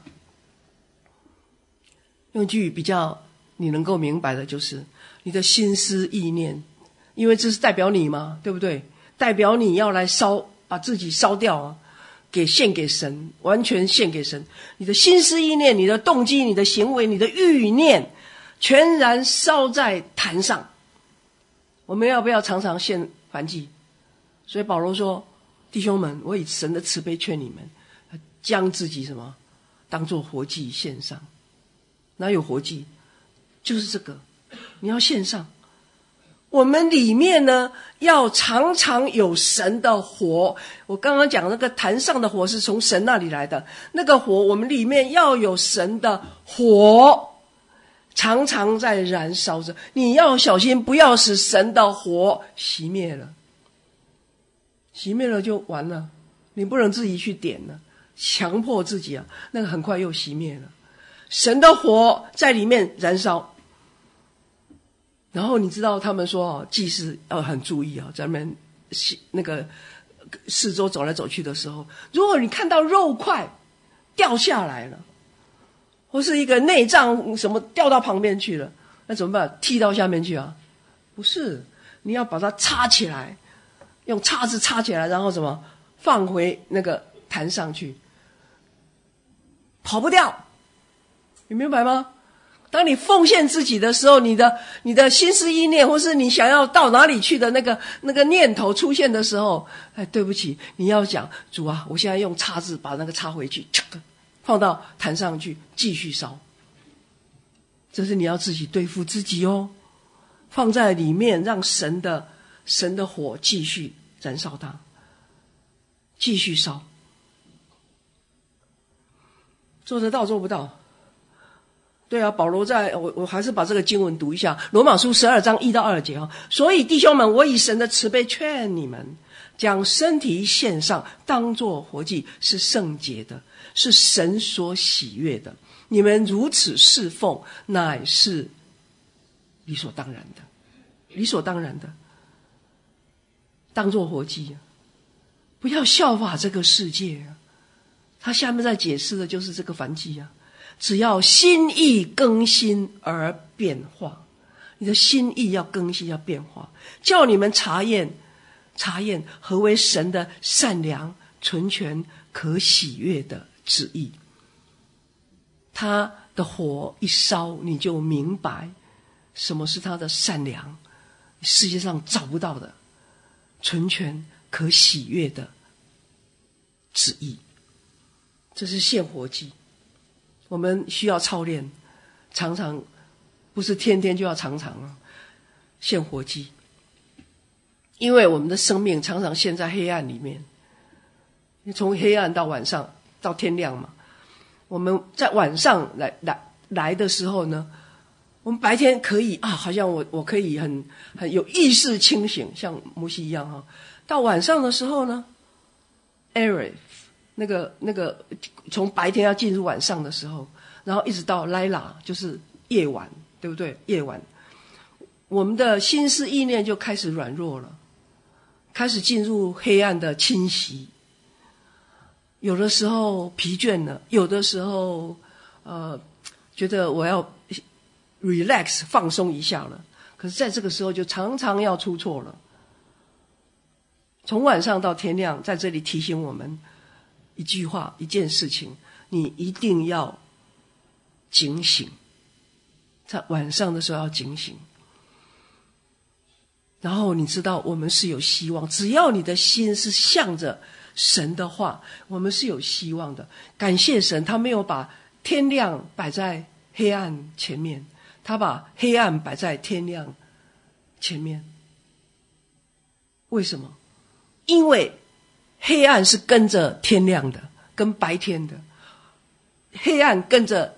用一句比较你能够明白的就是你的心思意念，因为这是代表你嘛，对不对？代表你要来烧，把自己烧掉啊，给献给神，完全献给神。你的心思意念，你的动机，你的行为，你的欲念，全然烧在坛上。我们要不要常常献燔祭？所以保罗说，弟兄们，我以神的慈悲劝你们，将自己什么当作活祭献上。哪有活祭？就是这个，你要献上。我们里面呢，要常常有神的火。我刚刚讲那个坛上的火是从神那里来的，那个火我们里面要有神的火，常常在燃烧着。你要小心，不要使神的火熄灭了。 熄灭了就完了，你不能自己去点了，强迫自己啊，那个很快又熄灭了。神的火在里面燃烧。然后你知道他们说哦，祭司要很注意啊，在那边那个四周走来走去的时候，如果你看到肉块掉下来了，或是一个内脏什么掉到旁边去了，那怎么办？踢到下面去啊？不是，你要把它插起来，用叉子插起来，然后什么放回那个坛上去，跑不掉，你明白吗？当你奉献自己的时候，你的你的心思意念，或是你想要到哪里去的那个那个念头出现的时候，哎，对不起，你要讲主啊，我现在用叉子把那个插回去，放到坛上去，继续烧。这是你要自己对付自己哦，放在里面，让神的神的火继续燃烧它，继续烧。做得到做不到？对啊，保罗在我我还是把这个经文读一下，罗马书十二章一到二节啊。所以弟兄们，我以神的慈悲劝你们，将身体献上，当作活祭，是圣洁的，是神所喜悦的。你们如此侍奉，乃是理所当然的，理所当然的，当作活祭啊！不要效法这个世界啊！他下面在解释的就是这个燔祭啊。只要心意更新而变化，你的心意要更新要变化，叫你们查验查验何为神的善良、纯全、可喜悦的旨意。他的火一烧，你就明白什么是他的善良，世界上找不到的纯全、可喜悦的旨意。这是献火祭。我们需要操练，常常不是天天就要常常啊，献火祭。因为我们的生命常常陷在黑暗里面，从黑暗到晚上到天亮嘛。我们在晚上来来来的时候呢，我们白天可以啊，好像我我可以很很有意识清醒，像摩西一样哈。到晚上的时候呢 ，Erev。那个那个从白天要进入晚上的时候，然后一直到来啦，就是夜晚，对不对？夜晚，我们的心思意念就开始软弱了，开始进入黑暗的侵袭。有的时候疲倦了，有的时候呃觉得我要 relax 放松一下了，可是在这个时候就常常要出错了。从晚上到天亮，在这里提醒我们一句话，一件事情，你一定要警醒，在晚上的时候要警醒。然后你知道我们是有希望，只要你的心是向着神的话，我们是有希望的。感谢神，他没有把天亮摆在黑暗前面，他把黑暗摆在天亮前面。为什么？因为黑暗是跟着天亮的，跟白天的。黑暗跟着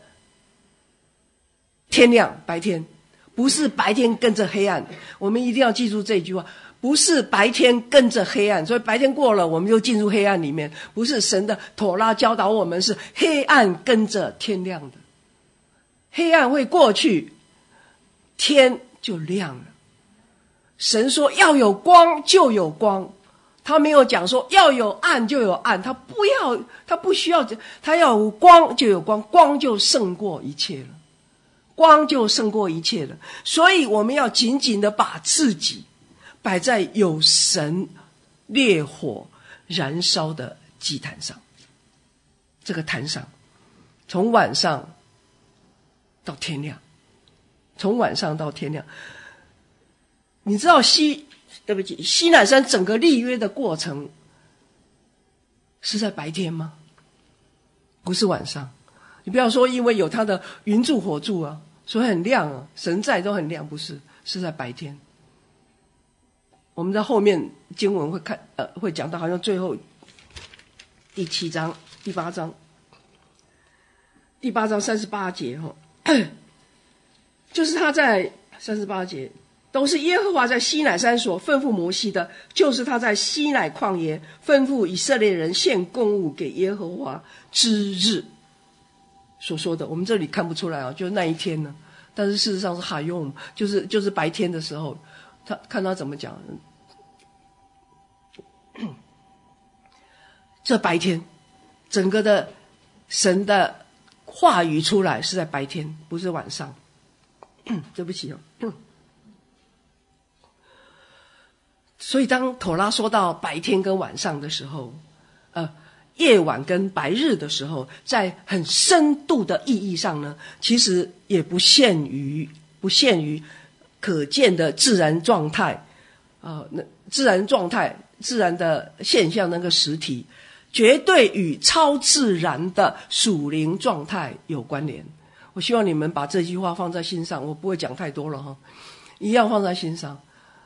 天亮，白天，不是白天跟着黑暗。我们一定要记住这句话，不是白天跟着黑暗，所以白天过了我们就进入黑暗里面。不是，神的妥拉教导我们是黑暗跟着天亮的，黑暗会过去，天就亮了。神说要有光就有光，他没有讲说要有暗就有暗，他不要，他不需要，他要有光就有光，光就胜过一切了，光就胜过一切了。所以我们要紧紧的把自己摆在有神烈火燃烧的祭坛上，这个坛上，从晚上到天亮，从晚上到天亮。你知道西对不起，西乃山整个立约的过程是在白天吗？不是晚上。你不要说因为有他的云柱火柱啊，所以很亮啊，神在都很亮，不是，是在白天。我们在后面经文会看呃会讲到，好像最后第七章第八章第八章三十八节哈，就是他在三十八节都是耶和华在西乃山所吩咐摩西的，就是他在西乃旷野吩咐以色列人献供物给耶和华之日所说的。我们这里看不出来啊，就是那一天呢，但是事实上是哈用，就是就是白天的时候，他看他怎么讲。这白天，整个的神的话语出来是在白天，不是晚上。对不起哦。所以当妥拉说到白天跟晚上的时候，呃，夜晚跟白日的时候，在很深度的意义上呢，其实也不限于不限于可见的自然状态，呃，那自然状态、自然的现象那个实体，绝对与超自然的属灵状态有关联。我希望你们把这句话放在心上，我不会讲太多了哈，一样放在心上。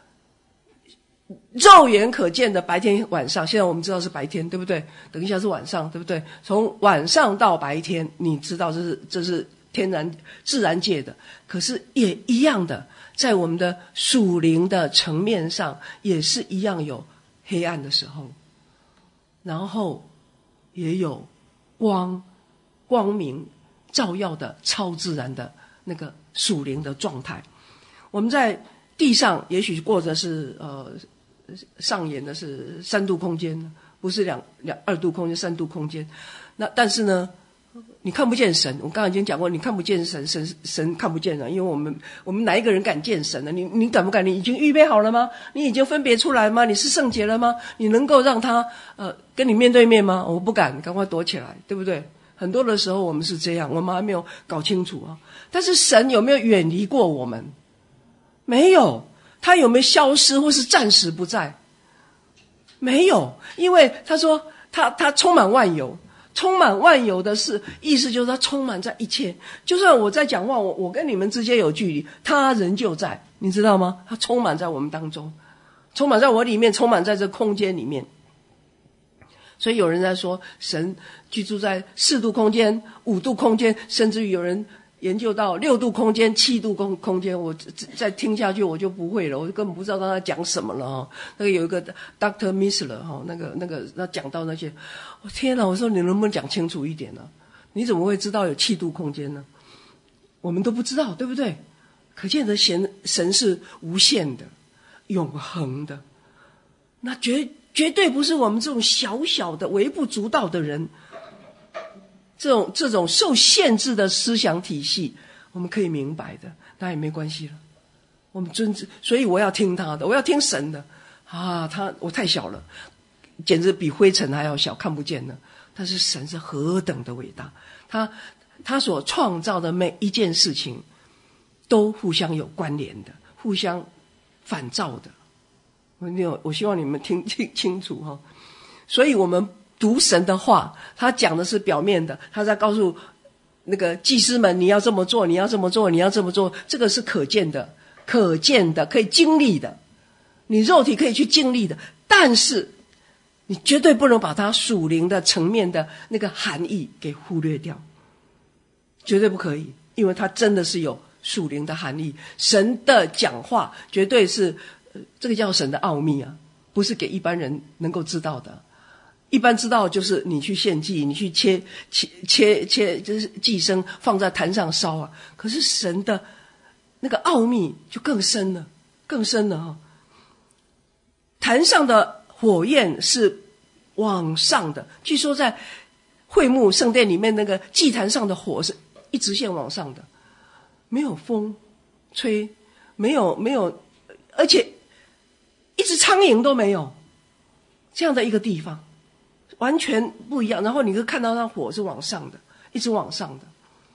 肉眼可见的白天晚上，现在我们知道是白天，对不对？等一下是晚上，对不对？从晚上到白天，你知道这是这是天然自然界的，可是也一样的，在我们的属灵的层面上，也是一样有黑暗的时候，然后也有光光明照耀的超自然的那个属灵的状态。我们在地上也许过着是呃上演的是三度空间，不是两两二度空间，三度空间。那但是呢，你看不见神。我刚才已经讲过，你看不见神，神神看不见了，因为我们我们哪一个人敢见神呢？你你敢不敢？你已经预备好了吗？你已经分别出来吗？你是圣洁了吗？你能够让他呃跟你面对面吗？我不敢，赶快躲起来，对不对？很多的时候我们是这样，我们还没有搞清楚啊。但是神有没有远离过我们？没有。他有没有消失或是暂时不在？没有，因为他说他他充满万有，充满万有的是意思就是他充满在一切。就算我在讲话，我我跟你们之间有距离，他仍旧在，你知道吗？他充满在我们当中，充满在我里面，充满在这空间里面。所以有人在说神居住在四度空间、五度空间，甚至于有人研究到六度空间、七度空空间，我再听下去我就不会了，我就根本不知道他在讲什么了哈。那个有一个 Doctor Missler 哈，那个那个他讲到那些，我天哪！我说你能不能讲清楚一点呢？你怎么会知道有七度空间呢？我们都不知道，对不对？可见得神神是无限的、永恒的，那绝绝对不是我们这种小小的、微不足道的人。这种这种受限制的思想体系，我们可以明白的，那也没关系了。我们尊重，所以我要听他的，我要听神的啊！他我太小了，简直比灰尘还要小，看不见呢。但是神是何等的伟大，他他所创造的每一件事情，都互相有关联的，互相反照的。我我希望你们听听清楚哈。所以我们读神的话，他讲的是表面的，他在告诉那个祭司们，你要这么做，你要这么做，你要这么做，这个是可见的，可见的，可以经历的，你肉体可以去经历的，但是你绝对不能把它属灵的层面的那个含义给忽略掉，绝对不可以，因为它真的是有属灵的含义。神的讲话绝对是、呃、这个叫神的奥秘啊，不是给一般人能够知道的。一般知道就是你去献祭，你去切切切切，就是祭牲放在坛上烧啊。可是神的那个奥秘就更深了，更深了哈、哦。坛上的火焰是往上的，据说在会幕圣殿里面那个祭坛上的火是一直线往上的，没有风吹，没有没有，而且一只苍蝇都没有，这样的一个地方。完全不一样，然后你就看到那火是往上的，一直往上的。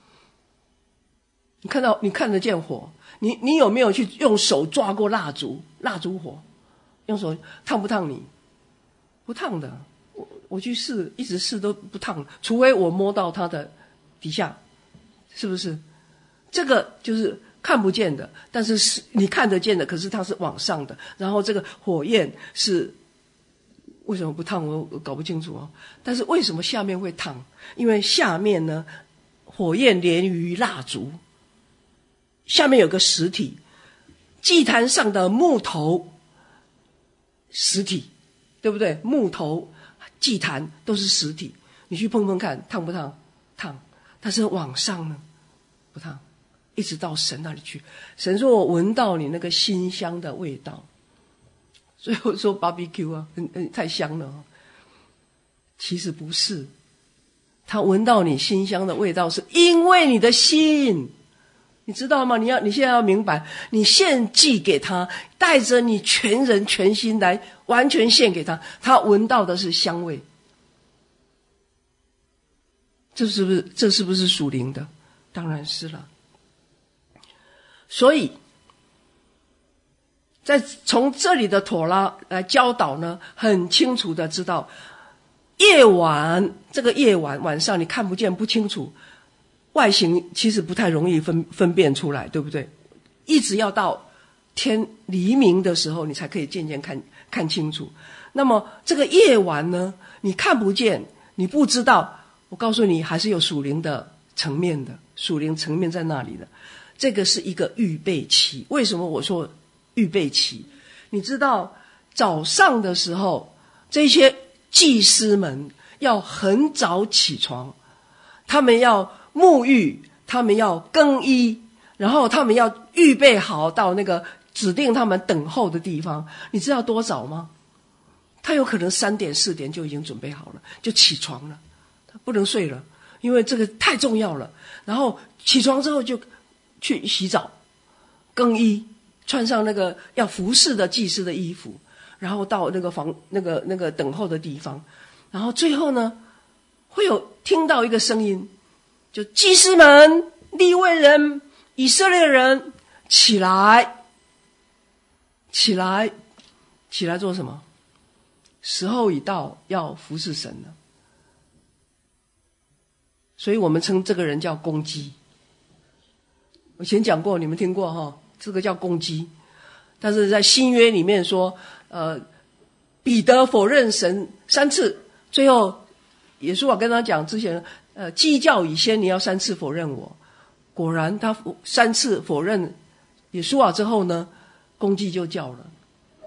你看到，你看得见火，你你有没有去用手抓过蜡烛？蜡烛火，用手烫不烫你？不烫的，我我去试，一直试都不烫，除非我摸到它的底下，是不是？这个就是看不见的，但是是你看得见的，可是它是往上的，然后这个火焰是。为什么不烫我我搞不清楚哦。但是为什么下面会烫？因为下面呢，火焰连于蜡烛，下面有个实体， 祭坛上的木头实体，对不对？木头祭坛都是实体，你去碰碰看，烫不烫？烫。但是往上呢，不烫，一直到神那里去。神说我闻到你那个馨香的味道，所以我说 barbecue 啊，很很太香了。其实不是，他闻到你馨香的味道，是因为你的心，你知道吗？你要你现在要明白，你献祭给他，带着你全人全心来完全献给他，他闻到的是香味。这是不是这是不是属灵的？当然是了。所以在从这里的妥拉来教导呢，很清楚的知道，夜晚这个夜晚晚上你看不见不清楚，外形其实不太容易分分辨出来，对不对？一直要到天黎明的时候，你才可以渐渐看看清楚。那么这个夜晚呢，你看不见，你不知道。我告诉你，还是有属灵的层面的，属灵层面在那里的。这个是一个预备期。为什么我说预备期？你知道早上的时候，这些祭司们要很早起床，他们要沐浴，他们要更衣，然后他们要预备好到那个指定他们等候的地方。你知道多早吗？他有可能三点四点就已经准备好了，就起床了。不能睡了，因为这个太重要了。然后起床之后就去洗澡、更衣，穿上那个要服侍的祭司的衣服，然后到那个房、那个那个等候的地方。然后最后呢，会有听到一个声音，就祭司们、利未人、以色列人起来，起来，起来做什么？时候已到，要服侍神了。所以我们称这个人叫公鸡。我以前讲过，你们听过哈？这个叫公鸡。但是在新约里面说，呃，彼得否认神三次，最后耶稣啊跟他讲之前，呃，鸡叫以先，你要三次否认我。果然他三次否认耶稣啊之后呢，公鸡就叫了。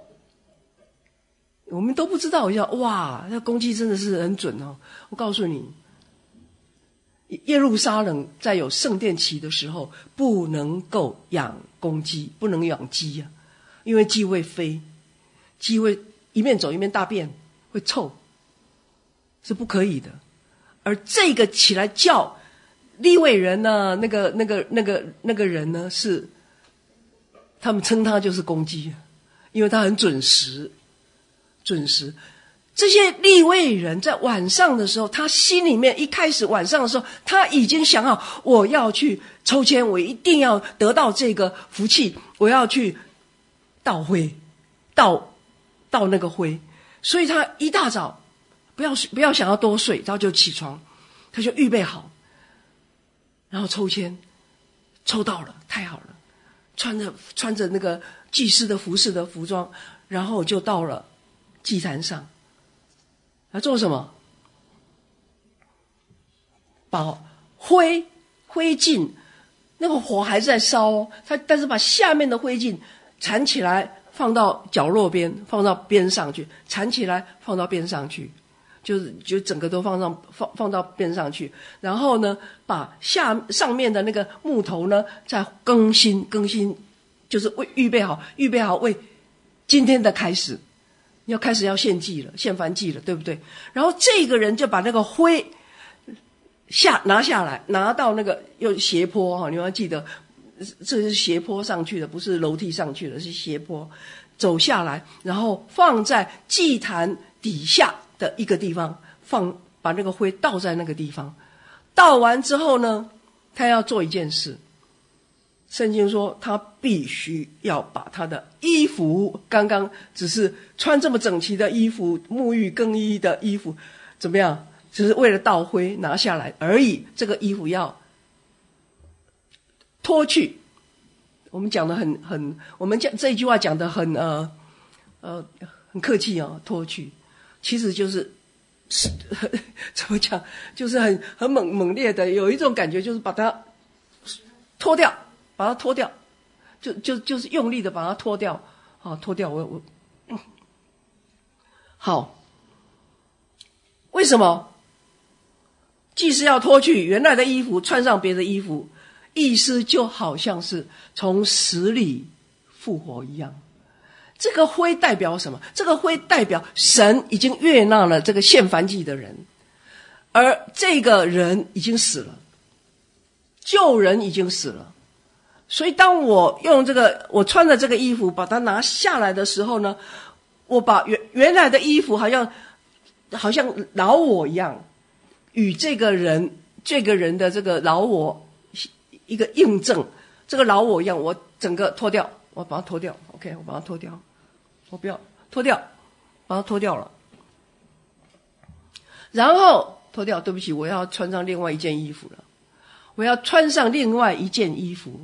我们都不知道，一下哇，那公鸡真的是很准哦。我告诉你。耶路撒冷在有圣殿期的时候，不能够养公鸡，不能养鸡啊，因为鸡会飞，鸡会一面走一面大便，会臭，是不可以的。而这个起来叫利未人呢，那个那个那个那个人呢，是他们称他就是公鸡，因为他很准时，准时。这些利未人在晚上的时候，他心里面一开始晚上的时候，他已经想好，我要去抽签，我一定要得到这个福气，我要去倒灰，倒倒那个灰。所以他一大早不要不要想要多睡，他就起床，他就预备好，然后抽签，抽到了，太好了，穿着穿着那个祭司的服饰的服装，然后就到了祭坛上。要做什么？把灰灰烬，那个火还在烧哦，他但是把下面的灰烬缠起来，放到角落边，放到边上去，缠起来放到边上去，就是就整个都放上放放到边上去。然后呢，把下上面的那个木头呢，再更新更新，就是为预备好，预备好为今天的开始。要开始要献祭了，献燔祭了，对不对？然后这个人就把那个灰下拿下来，拿到那个又斜坡哈，你要记得，这是斜坡上去的，不是楼梯上去的，是斜坡走下来，然后放在祭坛底下的一个地方，放把那个灰倒在那个地方。倒完之后呢，他要做一件事。圣经说他必须要把他的衣服，刚刚只是穿这么整齐的衣服，沐浴更衣的衣服怎么样，只是为了倒灰拿下来而已，这个衣服要脱去。我们讲的很很我们讲这一句话讲的很呃呃很客气哦，脱去其实就是是怎么讲，就是很很猛猛烈的有一种感觉，就是把它脱掉，把它脱掉， 就就就是用力的把它脱掉，好脱掉。我我、嗯、好，为什么祭司要脱去原来的衣服，穿上别的衣服？意思就好像是从死里复活一样。这个灰代表什么？这个灰代表神已经悦纳了这个献燔祭的人，而这个人已经死了，旧人已经死了。所以当我用这个，我穿的这个衣服把它拿下来的时候呢，我把原原来的衣服好像好像老我一样，与这个人这个人的这个老我一个印证，这个老我一样，我整个脱掉，我把它脱掉 ，OK， 我把它脱掉，我不要脱掉，把它脱掉了，然后脱掉，对不起，我要穿上另外一件衣服了，我要穿上另外一件衣服。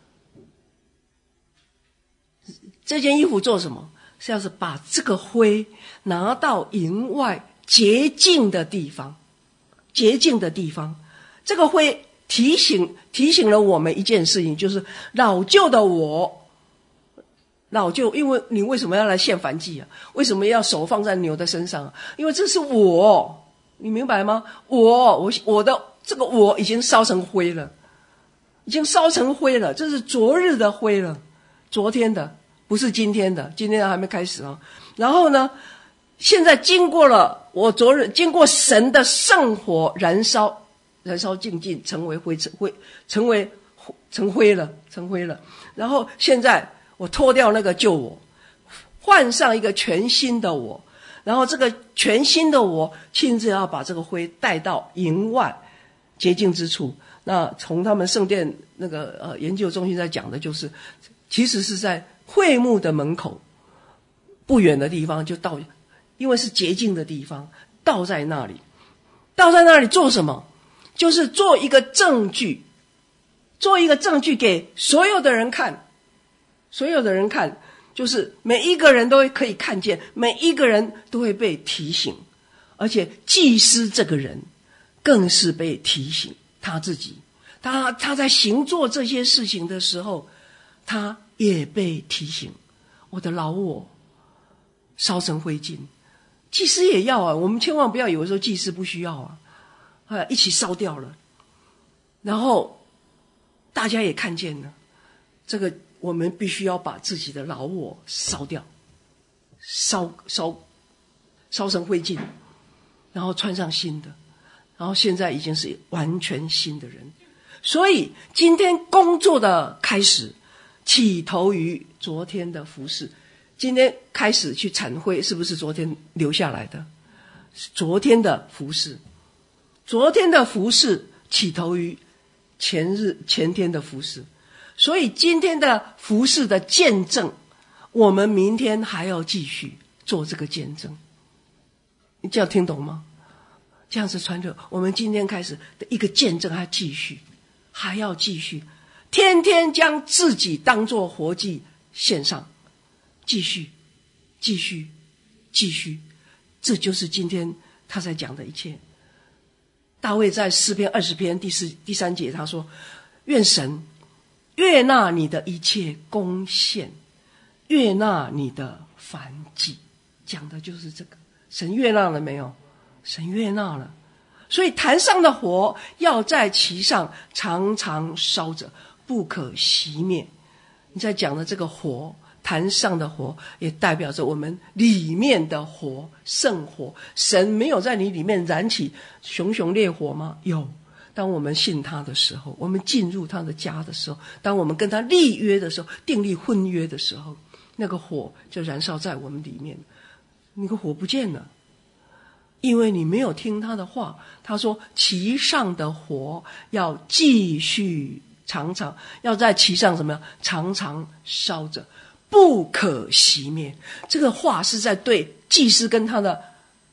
这件衣服做什么？是要是把这个灰拿到营外洁净的地方，洁净的地方，这个灰提醒提醒了我们一件事情，就是老旧的我，老旧，因为你为什么要来献燔祭啊？为什么要手放在牛的身上啊？因为这是我，你明白吗？我我我的这个我已经烧成灰了，已经烧成灰了，这是昨日的灰了，昨天的，不是今天的，今天还没开始啊。然后呢，现在经过了我昨日经过神的圣火燃烧。燃烧尽尽，成为灰，成灰，成为成灰了，成灰了。然后现在我脱掉那个旧我，换上一个全新的我。然后这个全新的我亲自要把这个灰带到营外洁净之处。那从他们圣殿那个呃研究中心在讲的就是，其实是在会幕的门口不远的地方就倒，因为是洁净的地方，倒在那里，倒在那里做什么？就是做一个证据，做一个证据给所有的人看，所有的人看，就是每一个人都可以看见，每一个人都会被提醒，而且祭司这个人更是被提醒他自己，他他在行做这些事情的时候，他也被提醒，我的老我烧成灰烬，祭司也要啊，我们千万不要以为说祭司不需要啊。啊，一起烧掉了，然后大家也看见了，这个我们必须要把自己的老我烧掉，烧烧烧成灰烬，然后穿上新的，然后现在已经是完全新的人。所以今天工作的开始起头于昨天的服事，今天开始去忏悔，是不是昨天留下来的？昨天的服事。昨天的服事起头于前日前天的服事，所以今天的服事的见证，我们明天还要继续做这个见证。你这样听懂吗？这样子传着，我们今天开始的一个见证还继续，还要继续，天天将自己当作活祭献上，继续，继续，继续，这就是今天他在讲的一切。大卫在诗篇二十篇第四第三节他说，愿神悦纳你的一切贡献，悦纳你的燔祭，讲的就是这个。神悦纳了没有？神悦纳了。所以坛上的火要在其上常常烧着，不可熄灭。你在讲的这个火，坛上的火也代表着我们里面的火，圣火。神没有在你里面燃起熊熊烈火吗？有。当我们信他的时候，我们进入他的家的时候，当我们跟他立约的时候，订立婚约的时候，那个火就燃烧在我们里面，那个火不见了，因为你没有听他的话。他说其上的火要继续常常，要在其上什么呀？常常烧着，不可熄灭。这个话是在对祭司跟他的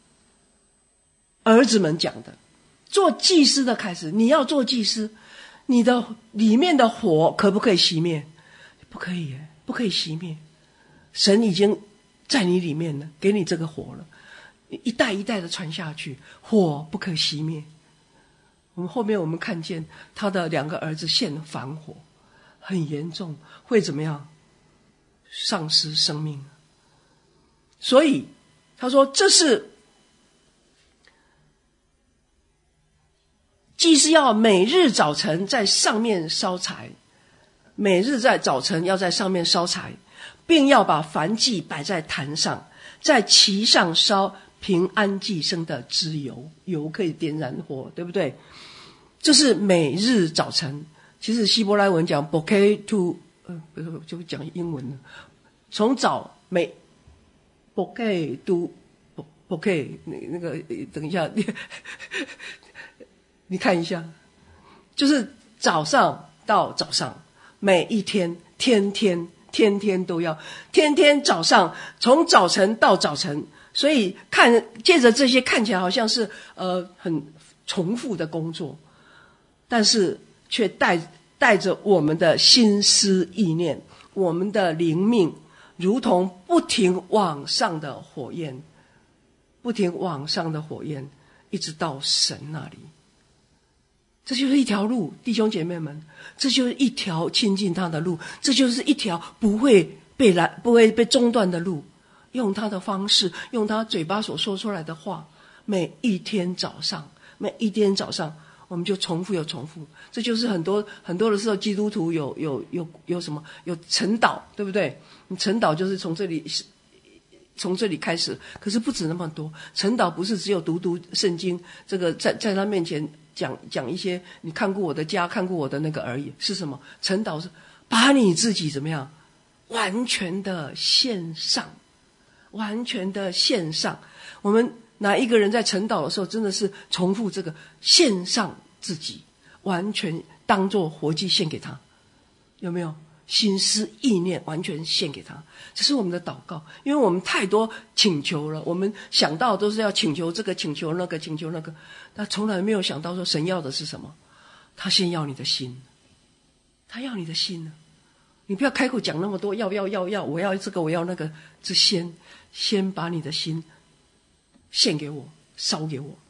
儿子们讲的。做祭司的开始，你要做祭司，你的里面的火可不可以熄灭？不可以耶，不可以熄灭。神已经在你里面了，给你这个火了，一代一代的传下去，火不可熄灭。我们后面我们看见他的两个儿子献燔火， 很严重，会怎么样？丧失生命。所以他说，这是祭司要每日早晨在上面烧柴，每日在早晨要在上面烧柴，并要把燔祭摆在坛上，在其上烧平安祭牲的脂油，油可以点燃火，对不对？这是每日早晨。其实希伯来文讲 bokeh to 呃，不是就讲英文了，从早每 bokeh to bokeh 那那个等一下你你看一下，就是早上到早上，每一天天天天天都要，天天早上从早晨到早晨，所以看借着这些看起来好像是呃很重复的工作，但是却带带着我们的心思意念，我们的灵命如同不停往上的火焰，不停往上的火焰，一直到神那里。这就是一条路，弟兄姐妹们，这就是一条亲近他的路，这就是一条不会被拦不会被中断的路。用他的方式，用他嘴巴所说出来的话，每一天早上每一天早上我们就重复又重复。这就是很多很多的时候基督徒有有有有什么有晨祷，对不对？你晨祷就是从这里从这里开始，可是不止那么多。晨祷不是只有读读圣经，这个在在他面前讲讲一些你看过我的家，看过我的那个而已。是什么？晨祷是把你自己怎么样完全的献上，完全的献上。我们哪一个人在晨祷的时候真的是重复这个献上自己，完全当作活祭献给他？有没有？心思意念完全献给他，这是我们的祷告。因为我们太多请求了，我们想到都是要请求这个请求那个请求那个，但从来没有想到说神要的是什么。他先要你的心，他要你的心呢。你不要开口讲那么多要要要要，我要这个我要那个，只先先把你的心献给我，烧给我。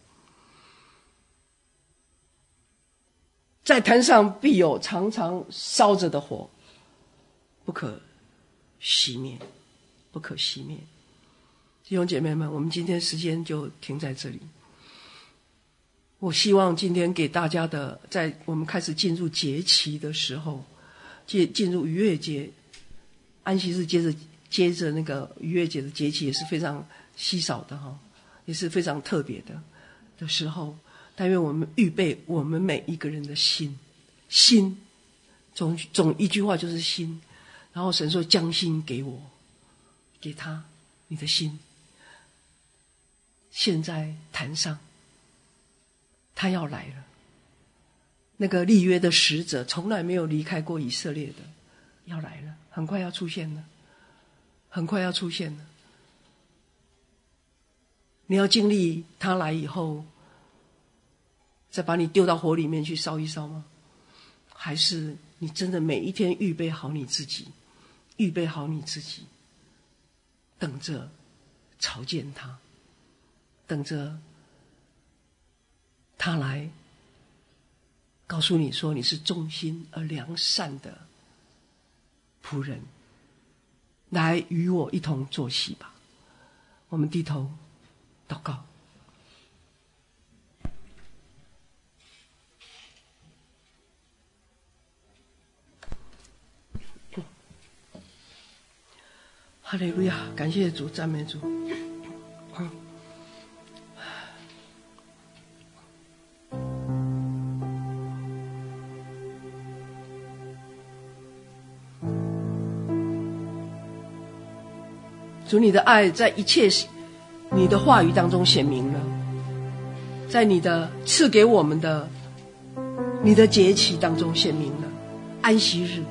在坛上必有常常烧着的火，不可熄灭，不可熄灭。弟兄姐妹们，我们今天时间就停在这里。我希望今天给大家的，在我们开始进入节期的时候，进进入逾越节，安息日接着接着那个逾越节的节期也是非常稀少的哈，也是非常特别的的时候。但愿我们预备我们每一个人的心，心总总一句话就是心。然后神说将心给我，给他你的心。现在坛上他要来了，那个立约的使者从来没有离开过以色列的，要来了，很快要出现了，很快要出现了。你要经历他来以后再把你丢到火里面去烧一烧吗？还是你真的每一天预备好你自己，预备好你自己，等着朝见他，等着他来告诉你说你是忠心而良善的仆人，来与我一同坐席吧。我们低头祷告。哈利路亚，感谢主，赞美主。嗯，主，你的爱在一切你的话语当中显明了，在你的赐给我们的你的节期当中显明了。安息日，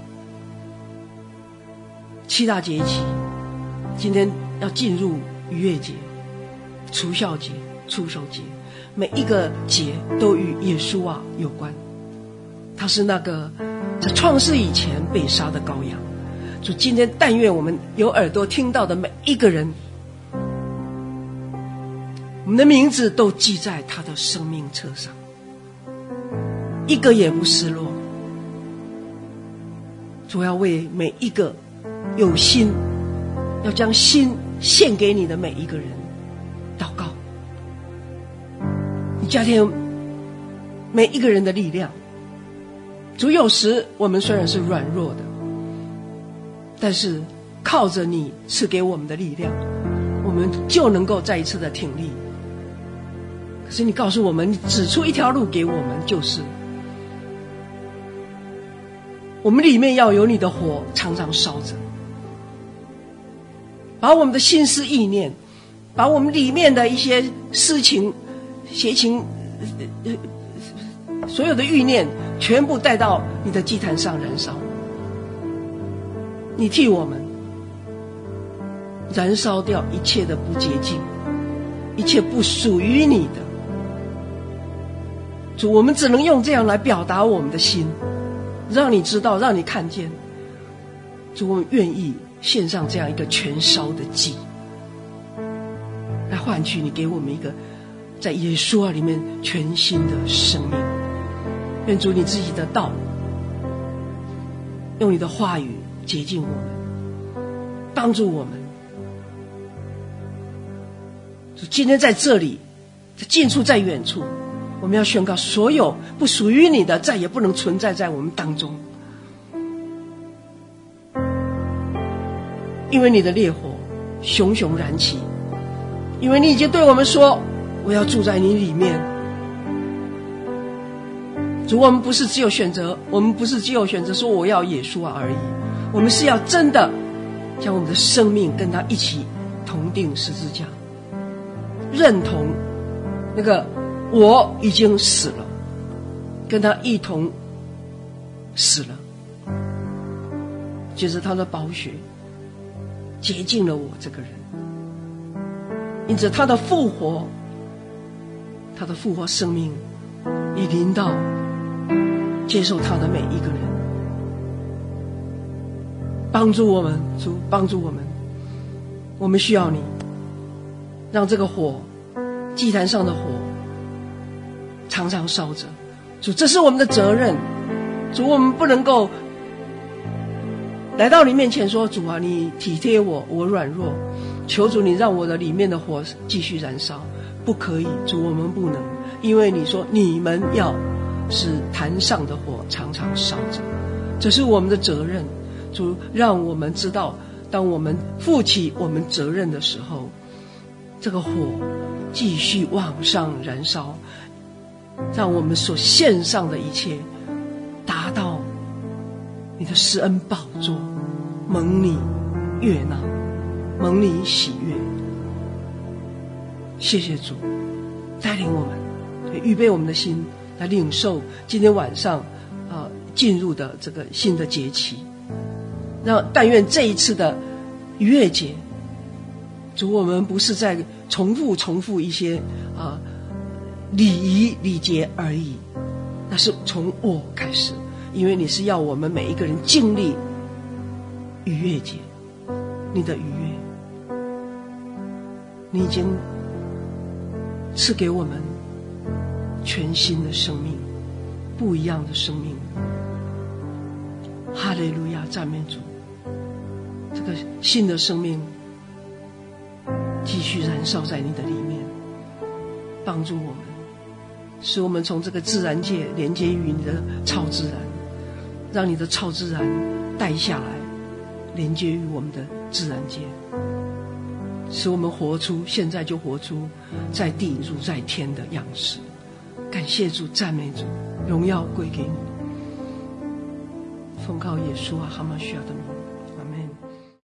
七大节期，今天要进入逾越节、除酵节、初守节，每一个节都与耶稣啊有关。他是那个在创世以前被杀的羔羊。主，今天但愿我们有耳朵听到的每一个人，我们的名字都记在他的生命册上，一个也不失落。 主要为每一个有心要将心献给你的每一个人祷告，你加添每一个人的力量。主，有时我们虽然是软弱的，但是靠着你赐给我们的力量，我们就能够再一次的挺立。可是你告诉我们，你指出一条路给我们，就是我们里面要有你的火常常烧着，把我们的心思意念，把我们里面的一些私情邪情所有的欲念全部带到你的祭坛上燃烧。你替我们燃烧掉一切的不洁净，一切不属于你的。主，我们只能用这样来表达我们的心，让你知道，让你看见。主，我们愿意献上这样一个全烧的祭，来换取你给我们一个在耶稣里面全新的生命。愿主你自己的道，用你的话语洁净我们，帮助我们。主，今天在这里，在近处在远处，我们要宣告，所有不属于你的再也不能存在在我们当中，因为你的烈火熊熊燃起，因为你已经对我们说，我要住在你里面。主，我们不是只有选择，我们不是只有选择说我要耶稣而已，我们是要真的将我们的生命跟他一起同定十字架，认同那个我已经死了，跟他一同死了，接着他的宝血洁净了我这个人，因此他的复活，他的复活生命已临到接受他的每一个人。帮助我们，主，帮助我们，我们需要你，让这个火，祭坛上的火常常烧着。主，这是我们的责任。主，我们不能够来到你面前说，主啊，你体贴我，我软弱，求主你让我的里面的火继续燃烧。不可以，主，我们不能，因为你说你们要使坛上的火常常烧着，这是我们的责任。主，让我们知道，当我们负起我们责任的时候，这个火继续往上燃烧，让我们所献上的一切达到你的施恩宝座，蒙你悦纳，蒙你喜悦。谢谢主带领我们，预备我们的心来领受今天晚上啊、呃、进入的这个新的节期。让但愿这一次的逾越节，主，我们不是在重复重复一些啊、呃、礼仪礼节而已，那是从我开始，因为你是要我们每一个人经历逾越节，你的逾越，你已经赐给我们全新的生命，不一样的生命。哈利路亚，赞美主！这个新的生命继续燃烧在你的里面，帮助我们，使我们从这个自然界连接于你的超自然，让你的超自然带下来，连接于我们的自然界，使我们活出，现在就活出在地如在天的样式。感谢主，赞美主，荣耀归给你。奉靠耶稣啊，哈马需要的名。